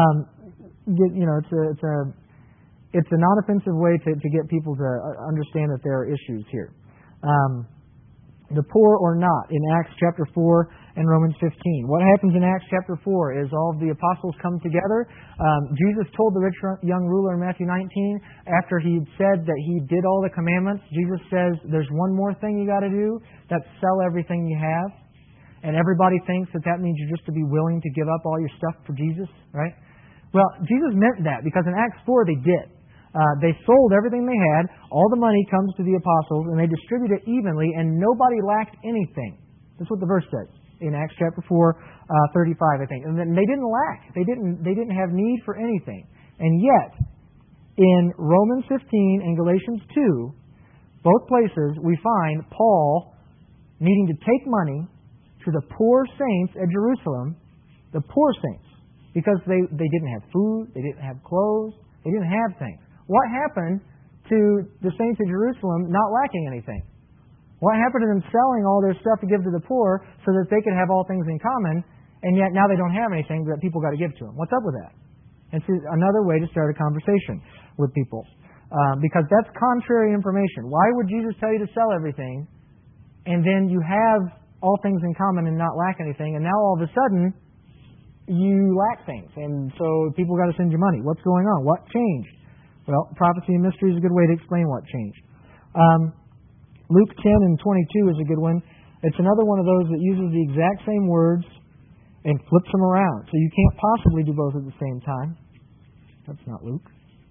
It's a non-offensive way to get people to understand that there are issues here. The poor or not in Acts chapter 4 and Romans 15. What happens in Acts chapter 4 is all of the apostles come together. Jesus told the rich young ruler in Matthew 19, after he said that he did all the commandments, Jesus says, there's one more thing you got to do, that's sell everything you have. And everybody thinks that means you're just to be willing to give up all your stuff for Jesus, right? Well, Jesus meant that because in Acts 4 they did. They sold everything they had. All the money comes to the apostles, and they distribute it evenly, and nobody lacked anything. That's what the verse says in Acts chapter 4, 35, I think. And they didn't lack. They didn't have need for anything. And yet, in Romans 15 and Galatians 2, both places we find Paul needing to take money to the poor saints at Jerusalem, the poor saints, because they didn't have food, they didn't have clothes, they didn't have things. What happened to the saints of Jerusalem not lacking anything? What happened to them selling all their stuff to give to the poor so that they could have all things in common, and yet now they don't have anything that people got to give to them? What's up with that? It's another way to start a conversation with people. Because that's contrary information. Why would Jesus tell you to sell everything, and then you have all things in common and not lack anything, and now all of a sudden you lack things, and so people got to send you money? What's going on? What changed? Well, prophecy and mystery is a good way to explain what changed. Luke 10 and 22 is a good one. It's another one of those that uses the exact same words and flips them around. So you can't possibly do both at the same time. That's not Luke.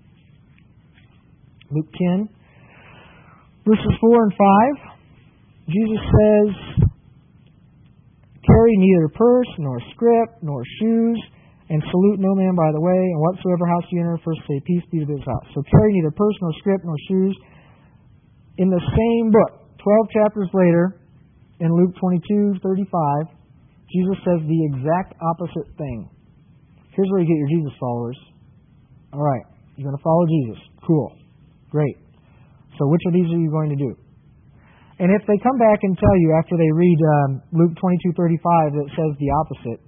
Luke 10, verses 4 and 5. Jesus says, "Carry neither purse, nor scrip, nor shoes, and salute no man by the way, and whatsoever house you enter, first say, peace be to this house." So carry neither purse, nor scrip, nor shoes. In the same book, 12 chapters later, in Luke 22:35, Jesus says the exact opposite thing. Here's where you get your Jesus followers. All right, you're going to follow Jesus. Cool. Great. So which of these are you going to do? And if they come back and tell you after they read Luke 22:35 that says the opposite,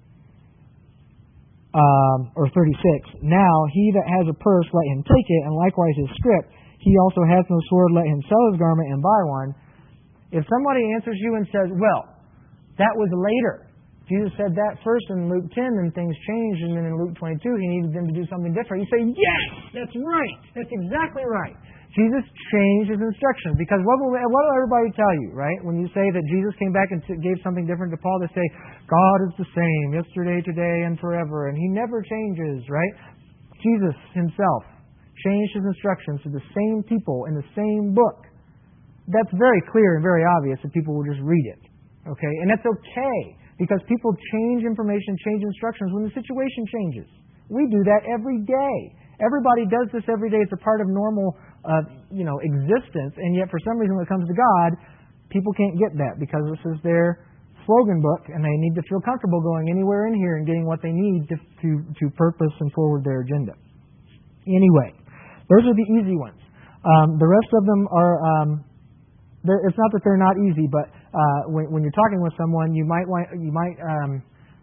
or 36, "Now he that has a purse, let him take it, and likewise his scrip. He also has no sword, let him sell his garment and buy one." If somebody answers you and says, "Well, that was later. Jesus said that first in Luke 10, and things changed, and then in Luke 22 he needed them to do something different," you say, "Yes, that's right. That's exactly right. Jesus changed his instructions." Because what will everybody tell you, right? When you say that Jesus came back and gave something different to Paul, they say, God is the same yesterday, today, and forever, and he never changes, right? Jesus himself changed his instructions to the same people in the same book. That's very clear and very obvious if people will just read it. Okay? And that's okay, because people change information, change instructions when the situation changes. We do that every day. Everybody does this every day. It's a part of normal existence, and yet for some reason when it comes to God, people can't get that because this is their slogan book, and they need to feel comfortable going anywhere in here and getting what they need to purpose and forward their agenda. Anyway, those are the easy ones. The rest of them are, it's not that they're not easy, but when you're talking with someone, you might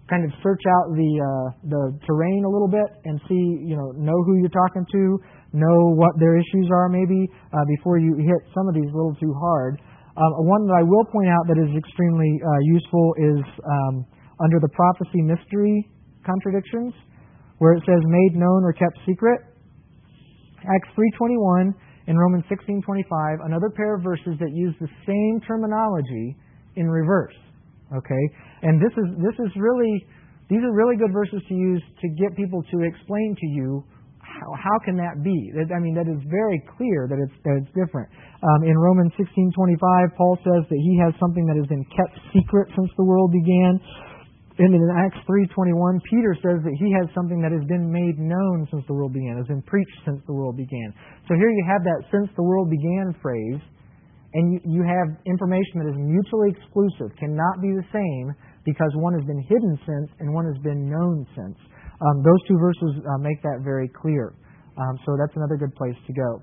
kind of search out the terrain a little bit and see, know who you're talking to, know what their issues are maybe before you hit some of these a little too hard. One that I will point out that is extremely useful is under the prophecy mystery contradictions, where it says made known or kept secret. Acts 3:21 and Romans 16:25, another pair of verses that use the same terminology in reverse. Okay, and these are really good verses to use to get people to explain to you how can that be. That is very clear that it's different. In Romans 16:25, Paul says that he has something that has been kept secret since the world began. And in Acts 3:21, Peter says that he has something that has been made known since the world began, has been preached since the world began. So here you have that "since the world began" phrase, and you have information that is mutually exclusive, cannot be the same, because one has been hidden since and one has been known since. Those two verses make that very clear. So that's another good place to go.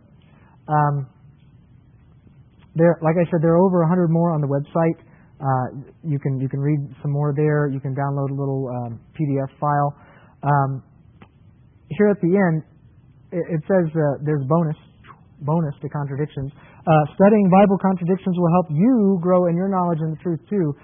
Like I said, there are over 100 more on the website. You can read some more there. You can download a little PDF file. Here at the end, it says there's bonus to contradictions. Studying Bible contradictions will help you grow in your knowledge and the truth too.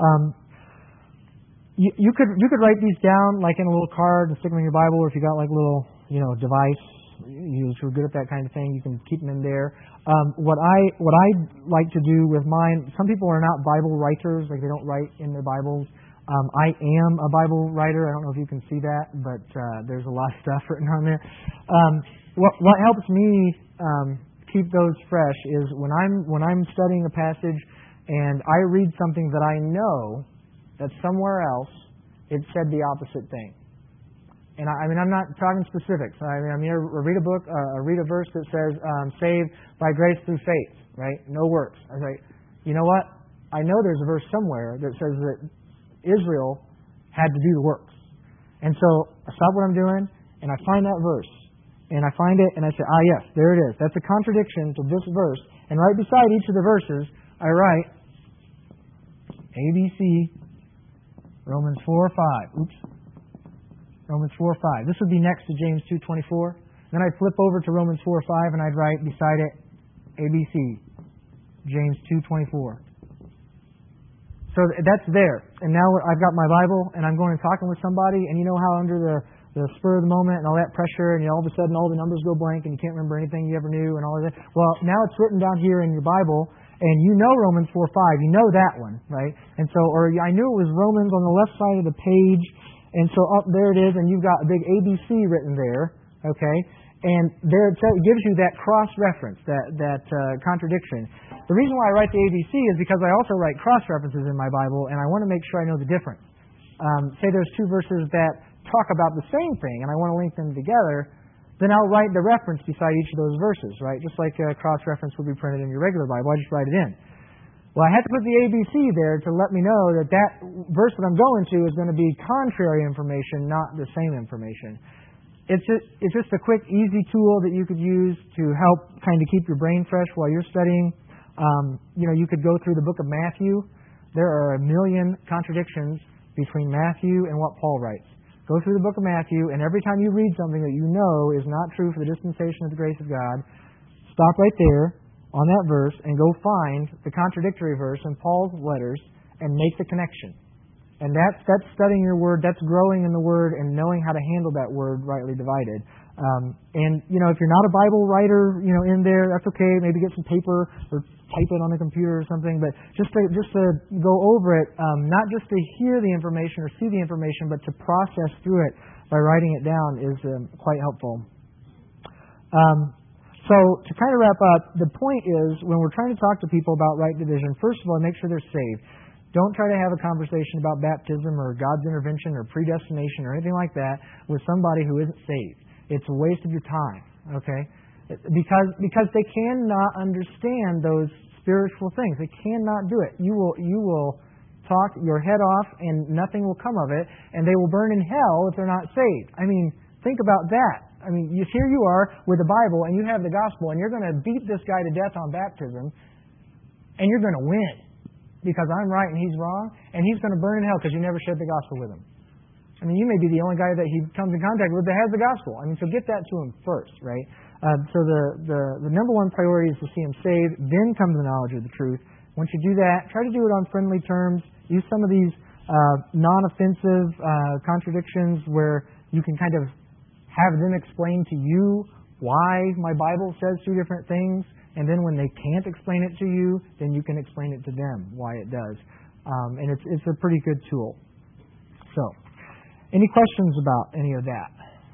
You could write these down like in a little card and stick them in your Bible, or if you got like a little device, you're good at that kind of thing, you can keep them in there. What I like to do with mine, some people are not Bible writers, like they don't write in their Bibles. I am a Bible writer. I don't know if you can see that, but there's a lot of stuff written on there. What helps me keep those fresh is when I'm studying a passage and I read something that I know that somewhere else it said the opposite thing. And I'm not talking specifics. I'm here to read a book, read a verse that says, saved by grace through faith, right? No works. I say, you know what? I know there's a verse somewhere that says that Israel had to do the works. And so I stop what I'm doing and I find that verse. And I find it and I say, yes, there it is. That's a contradiction to this verse. And right beside each of the verses, I write ABC, Romans 4:5. Oops. Romans 4:5. This would be next to James 2:24. Then I'd flip over to Romans 4:5 and I'd write beside it ABC, James 2:24. So that's there. And now I've got my Bible and I'm going and talking with somebody, and you know how under the spur of the moment and all that pressure, and all of a sudden all the numbers go blank and you can't remember anything you ever knew and all of that. Well, now it's written down here in your Bible, and you know Romans 4:5. You know that one, right? And so, or I knew it was Romans on the left side of the page. And so up there it is, and you've got a big ABC written there, okay? And there it gives you that cross-reference, that contradiction. The reason why I write the ABC is because I also write cross-references in my Bible, and I want to make sure I know the difference. Say there's two verses that talk about the same thing, and I want to link them together, then I'll write the reference beside each of those verses, right? Just like a cross-reference would be printed in your regular Bible, I just write it in. Well, I had to put the ABC there to let me know that verse that I'm going to is going to be contrary information, not the same information. It's just a quick, easy tool that you could use to help kind of keep your brain fresh while you're studying. You could go through the book of Matthew. There are a million contradictions between Matthew and what Paul writes. Go through the book of Matthew, and every time you read something that you know is not true for the dispensation of the grace of God, stop right there on that verse and go find the contradictory verse in Paul's letters and make the connection. And that's studying your Word, that's growing in the Word and knowing how to handle that Word rightly divided. And if you're not a Bible writer, in there, that's okay. Maybe get some paper or type it on the computer or something. But just to go over it, not just to hear the information or see the information, but to process through it by writing it down is quite helpful. So to kind of wrap up, the point is when we're trying to talk to people about right division, first of all, make sure they're saved. Don't try to have a conversation about baptism or God's intervention or predestination or anything like that with somebody who isn't saved. It's a waste of your time, okay? Because they cannot understand those spiritual things. They cannot do it. You will talk your head off and nothing will come of it, and they will burn in hell if they're not saved. Think about that. Here you are with the Bible, and you have the gospel, and you're going to beat this guy to death on baptism, and you're going to win because I'm right and he's wrong, and he's going to burn in hell because you never shared the gospel with him. I mean, you may be the only guy that he comes in contact with that has the gospel. I mean, so get that to him first, right? So the number one priority is to see him saved. Then comes the knowledge of the truth. Once you do that, try to do it on friendly terms. Use some of these non-offensive contradictions where you can kind of have them explain to you why my Bible says two different things. And then when they can't explain it to you, then you can explain it to them why it does. And it's a pretty good tool. So, any questions about any of that?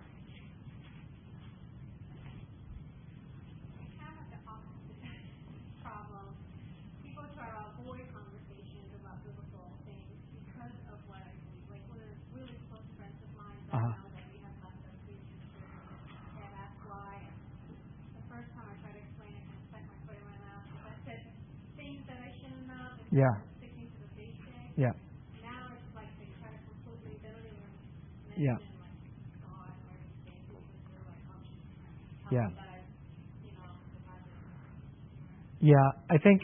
Yeah. Yeah. Now it's like they try to completely build it and Yeah. God or anything. They're like, Yeah. that Yeah. I think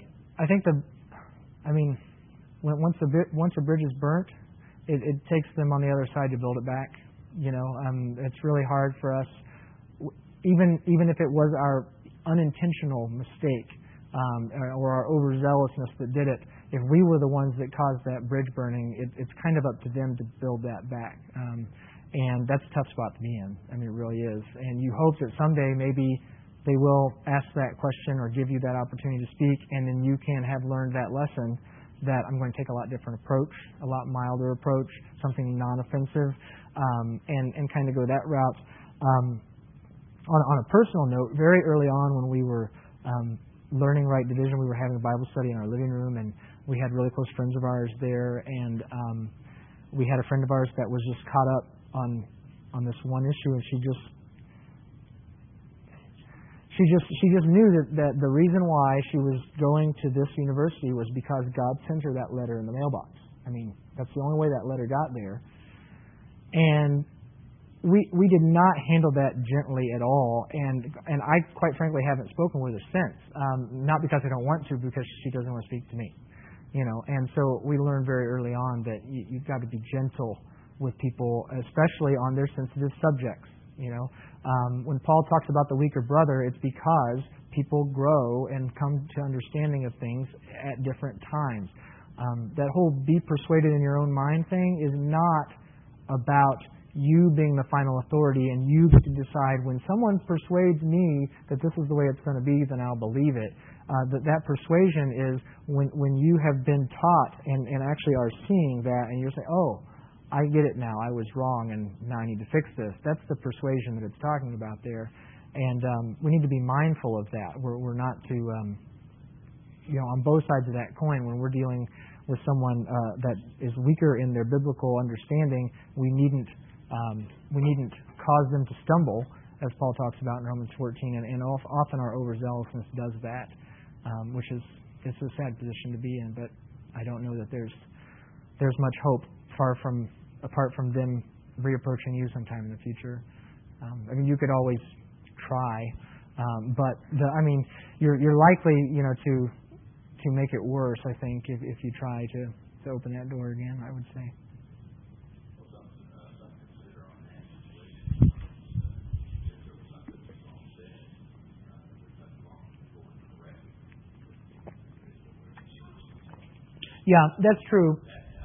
once a bridge is burnt, it takes them on the other side to build it back. It's really hard for us, even if it was our unintentional mistake or our overzealousness that did it. If we were the ones that caused that bridge burning, it's kind of up to them to build that back. And that's a tough spot to be in. I mean, it really is. And you hope that someday maybe they will ask that question or give you that opportunity to speak, and then you can have learned that lesson that I'm going to take a lot different approach, a lot milder approach, something non-offensive, and kind of go that route. On a personal note, very early on when we were learning Right Division, we were having a Bible study in our living room, and we had really close friends of ours there, and we had a friend of ours that was just caught up on this one issue, and she just knew that the reason why she was going to this university was because God sent her that letter in the mailbox. I mean, that's the only way that letter got there. And we did not handle that gently at all, and I quite frankly haven't spoken with her since. Not because I don't want to, because she doesn't want to speak to me. And so we learned very early on that you've got to be gentle with people, especially on their sensitive subjects. When Paul talks about the weaker brother, it's because people grow and come to understanding of things at different times. That whole be persuaded in your own mind thing is not about you being the final authority and you get to decide when someone persuades me that this is the way it's going to be, then I'll believe it. That persuasion is when you have been taught and actually are seeing that and you're saying, oh, I get it now. I was wrong, and now I need to fix this. That's the persuasion that it's talking about there. And we need to be mindful of that. We're not to, on both sides of that coin, when we're dealing with someone that is weaker in their biblical understanding, we needn't cause them to stumble, as Paul talks about in Romans 14. And often our overzealousness does that, which is it's a sad position to be in. But I don't know that there's much hope apart from them reapproaching you sometime in the future. You could always try, but you're likely to make it worse. I think if you try to open that door again, I would say. Yeah, that's true.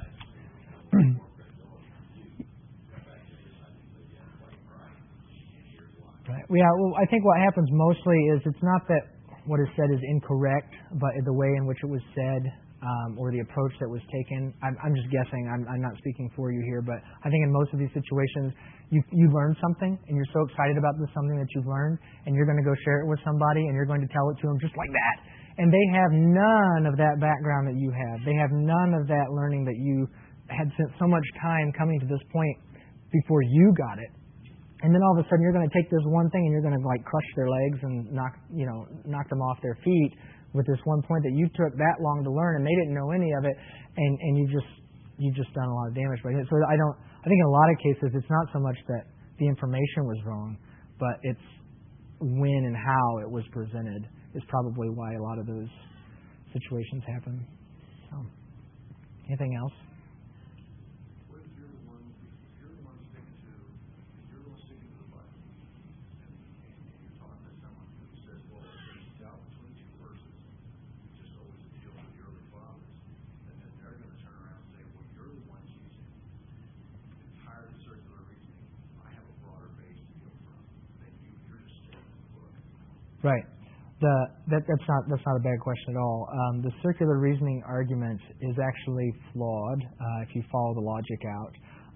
Right. Yeah, well, I think what happens mostly is it's not that what is said is incorrect, but the way in which it was said or the approach that was taken. I'm just guessing. I'm not speaking for you here, but I think in most of these situations, you learn something, and you're so excited about something that you've learned, and you're going to go share it with somebody, and you're going to tell it to them just like that. And they have none of that background that you have. They have none of that learning that you had spent so much time coming to this point before you got it. And then all of a sudden you're going to take this one thing and you're going to crush their legs and knock them off their feet with this one point that you took that long to learn, and they didn't know any of it, and you've just done a lot of damage by it. So I think in a lot of cases it's not so much that the information was wrong, but it's when and how it was presented is probably why a lot of those situations happen. So, anything else? What if you're the one Right. That's not a bad question at all. The circular reasoning argument is actually flawed if you follow the logic out.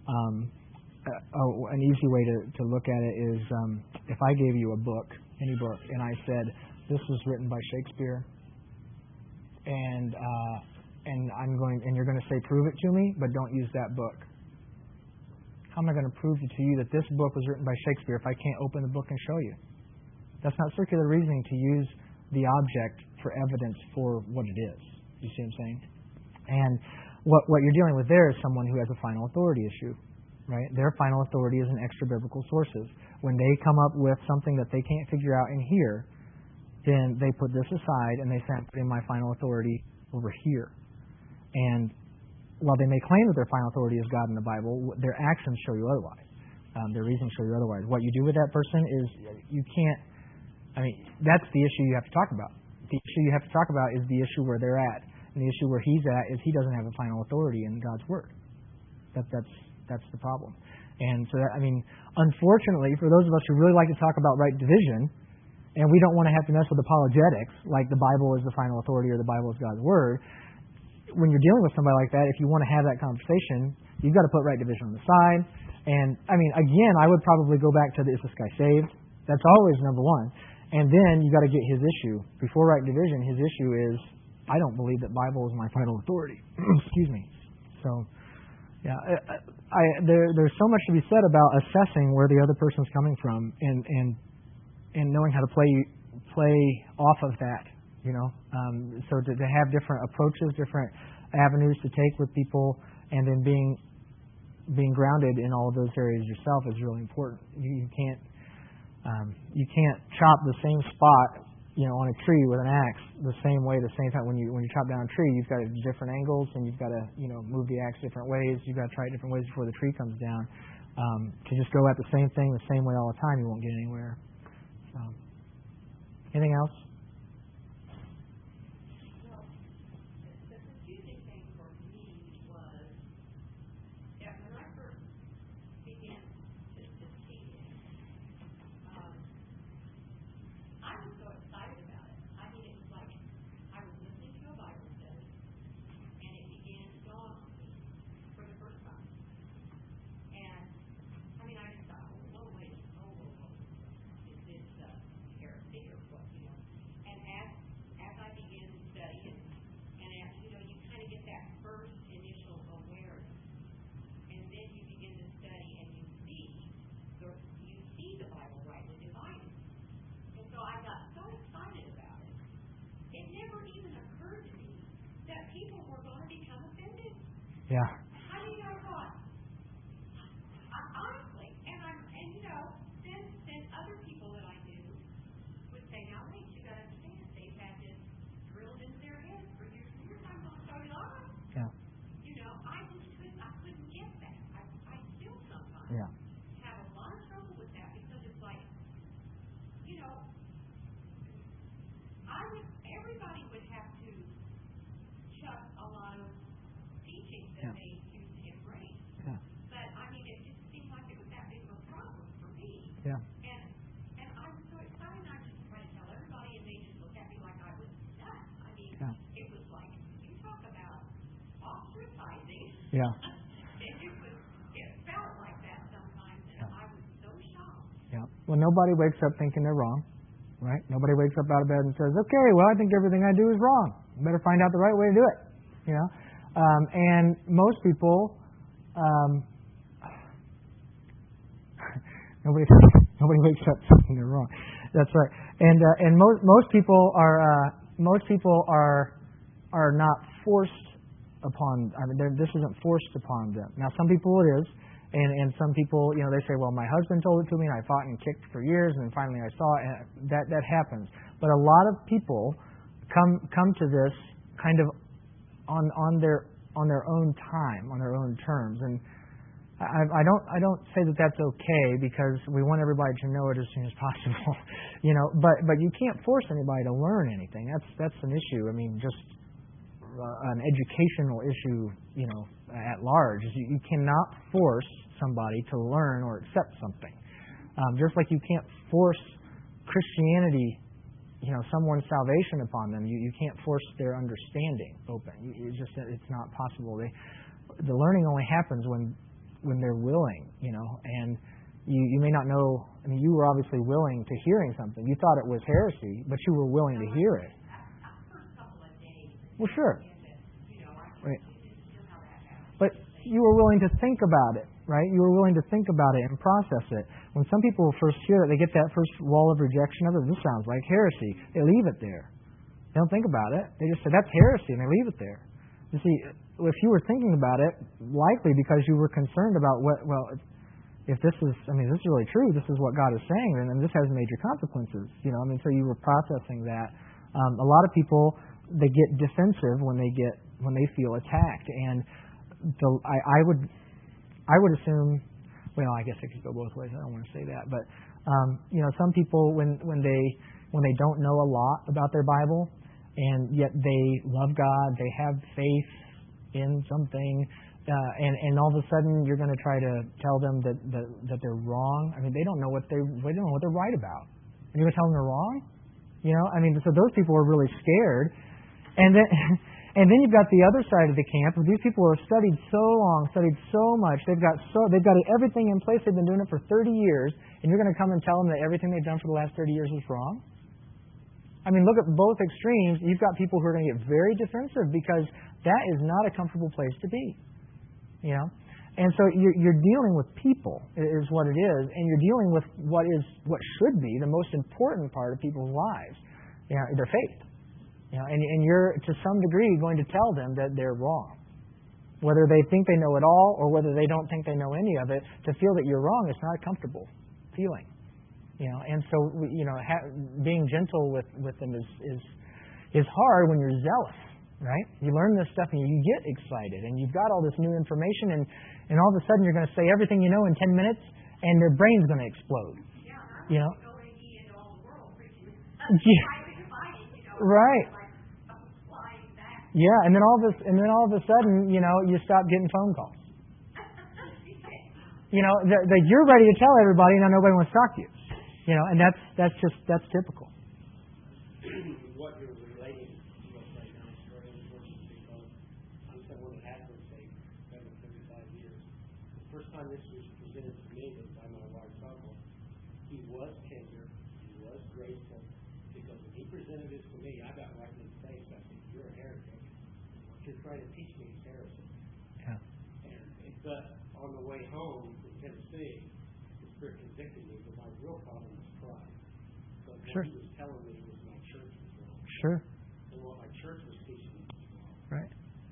An easy way to look at it is if I gave you a book, any book, and I said this was written by Shakespeare, and you're going to say prove it to me, but don't use that book. How am I going to prove to you that this book was written by Shakespeare if I can't open the book and show you? That's not circular reasoning to use the object for evidence for what it is. You see what I'm saying? And what you're dealing with there is someone who has a final authority issue, right? Their final authority is in extra biblical sources. When they come up with something that they can't figure out in here, then they put this aside and they say, I'm putting my final authority over here. And while they may claim that their final authority is God in the Bible, their actions show you otherwise. Their reasons show you otherwise. What you do with that person is you can't. That's the issue you have to talk about. The issue you have to talk about is the issue where they're at. And the issue where he's at is he doesn't have a final authority in God's Word. That's the problem. And so, unfortunately, for those of us who really like to talk about right division, and we don't want to have to mess with apologetics, like the Bible is the final authority or the Bible is God's Word, when you're dealing with somebody like that, if you want to have that conversation, you've got to put right division on the side. And, again, I would probably go back to is this guy saved? That's always number one. And then you got to get his issue. Before right division, his issue is, I don't believe that Bible is my final authority. Excuse me. So, yeah, there's so much to be said about assessing where the other person's coming from and knowing how to play off of that. So to have different approaches, different avenues to take with people, and then being grounded in all of those areas yourself is really important. You can't chop the same spot, on a tree with an axe the same way, the same time. When you chop down a tree, you've got different angles, and you've got to, move the axe different ways. You've got to try it different ways before the tree comes down. To just go at the same thing the same way all the time, you won't get anywhere. So, anything else? The confusing thing for me was that when I first began to see it, I was so excited about it. It was like I was listening to a Bible study, and it began to dawn on me for the first time. And I just thought, wait, is this heresy or what, And as I began to study it, and as you kind of get that first initial awareness, and then you begin to study and you see the Bible rightly divided. And so I got so excited about it. It never even occurred to me that people were going to become offended. Yeah. How do you know what? Honestly, then other people that I knew would say, now wait, you got to understand, they've had this drilled into their heads for years and years. I'm going to show you live. Yeah. I couldn't get that. I still sometimes have a lot of trouble with that because it's like, everybody would have to chuck a lot of teachings that they used to embrace. Yeah. But it just seemed like it was that big of a problem for me. Yeah. And I was so excited. I just tried to tell everybody, and they just looked at me like I was nuts. It was like, you talk about ostracizing. Yeah. It felt like that sometimes, and I was so shocked. Yeah. Well, nobody wakes up thinking they're wrong, right? Nobody wakes up out of bed and says, okay, well, I think everything I do is wrong. I better find out the right way to do it, And most people, nobody wakes up thinking they're wrong. That's right. And most people are not forced upon. This isn't forced upon them. Now, some people it is, and some people, they say, well, my husband told it to me, and I fought and kicked for years, and then finally I saw it. And that happens. But a lot of people come to this kind of on their own time, on their own terms, and I don't say that that's okay because we want everybody to know it as soon as possible, But you can't force anybody to learn anything. That's an issue. Just an educational issue, at large. You cannot force somebody to learn or accept something. Just like you can't force Christianity someone's salvation upon them. You can't force their understanding open. It's not possible. The learning only happens when they're willing, and you may not know. I mean, you were obviously willing to hearing something. You thought it was heresy, but you were willing to hear it. Well, sure. Right. But you were willing to think about it, right? You were willing to think about it and process it. When some people first hear it, they get that first wall of rejection of it. This sounds like heresy. They leave it there. They don't think about it. They just say, that's heresy, and they leave it there. You see, if you were thinking about it, likely because you were concerned about if this is really true, this is what God is saying, and this has major consequences. So you were processing that. A lot of people, they get defensive when they feel attacked, and I would assume. Well, I guess it could go both ways. I don't want to say that, but some people when they don't know a lot about their Bible, and yet they love God, they have faith in something, and all of a sudden you're going to try to tell them that they're wrong. I mean, they don't know what they're right about, and you're going to tell them they're wrong. So those people are really scared, and then you've got the other side of the camp where these people have studied so long, studied so much, they've got everything in place. They've been doing it for 30 years, and you're going to come and tell them that everything they've done for the last 30 years is wrong. I mean, look at both extremes. You've got people who are going to get very defensive because that is not a comfortable place to be. And so you're dealing with people is what it is, and you're dealing with what should be the most important part of people's lives, their faith. And you're to some degree going to tell them that they're wrong, whether they think they know it all or whether they don't think they know any of it. To feel that you're wrong is not a comfortable feeling. And so being gentle with them is hard when you're zealous, right? You learn this stuff and you get excited and you've got all this new information and all of a sudden you're going to say everything you know in 10 minutes and their brain's going to explode. Yeah, right. Yeah, and then all of a sudden, you stop getting phone calls. That you're ready to tell everybody, and now nobody wants to talk to you. And that's typical. What you're relating to us right now is very important because I'm someone that has been saved for 35 years. The first time this was presented to me was by my wife's uncle. He was tender, he was graceful, because when he presented this to me, I got right in his face. I said, "You're a heretic. What you're trying to teach me is heresy." Yeah. But on the way home from Tennessee, the Spirit convicted me, but my real problem was pride. So what he was telling me was my church was wrong. Sure. And what my church was teaching me was wrong. Right.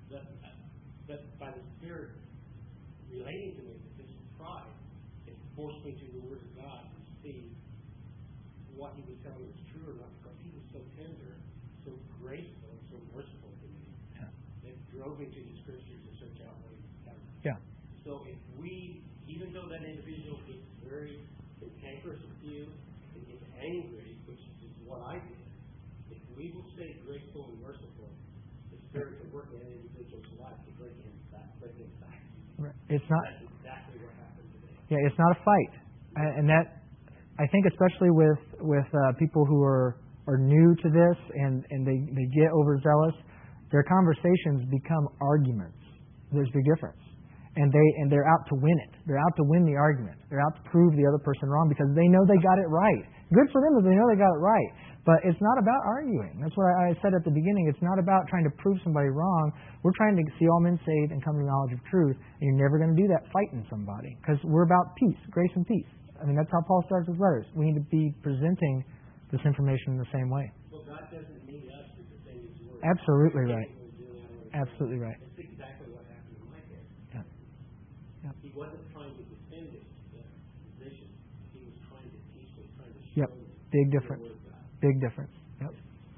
But by the Spirit relating to me that this is pride, it forced me to the Word of God to see what he was telling me was true or not, because he was so tender, so graceful, and so merciful to me. Yeah. It drove me to the Scriptures to search out what he was telling me. Yeah. So if we, even though that individual gets very cantankerous with you and gets angry, which is what I did, if we will stay graceful and merciful, the Spirit can work in an individual's life to bring him back. Right. It's not. That's exactly what happened today. Yeah, it's not a fight, and that I think especially with people who are new to this and they get overzealous, their conversations become arguments. There's a big difference. And they're out to win it. They're out to win the argument. They're out to prove the other person wrong because they know they got it right. Good for them if they know they got it right. But it's not about arguing. That's what I said at the beginning. It's not about trying to prove somebody wrong. We're trying to see all men saved and come to the knowledge of truth. And you're never going to do that fighting somebody because we're about peace, grace and peace. I mean, that's how Paul starts his letters. We need to be presenting this information in the same way. Well, God doesn't need us to defend His Word. Absolutely right. Absolutely right. That's exactly what happened in my case. Yeah. Yeah. He wasn't trying to defend his position. He was trying to teach me, trying to show me. Big difference. Big difference. Yep.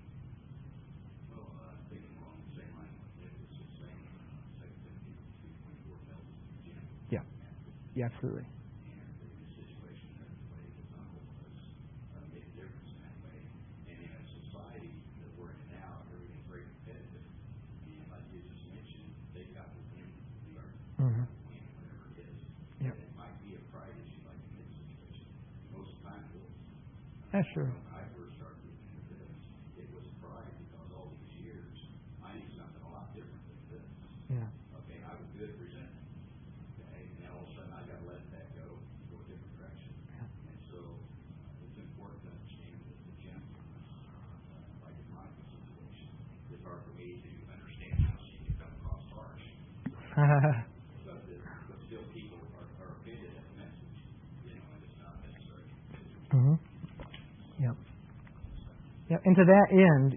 Well, I think along the same line with it, it's the same 2 Timothy 2:24 tells us in Jim. Yeah. Yeah, absolutely. And in a situation that way does not make a difference in that way. And in a society that we're in now, everything's very competitive. And like you just mentioned, they've got to win the argument, win whatever it is. Yep. And it might be a pride issue like in this situation. Most of the time, That's true. when I first started looking into this, But still people are offended at the message, and it's not necessary. Mm-hmm. Yep. Yep. And to that end,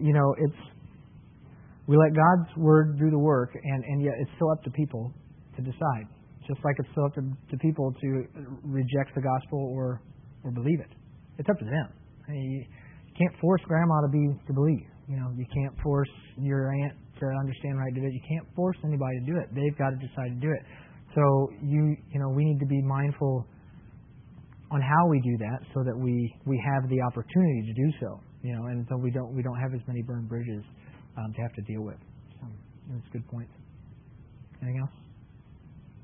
we let God's Word do the work, and yet it's still up to people to decide. Just like it's still up to people to reject the gospel or believe it. It's up to them. I mean, you can't force grandma to believe. You can't force your aunt to understand right to do it. You can't force anybody to do it. They've got to decide to do it. So we need to be mindful on how we do that, so that we have the opportunity to do so. And so we don't have as many burned bridges to have to deal with. So that's a good point. Anything else?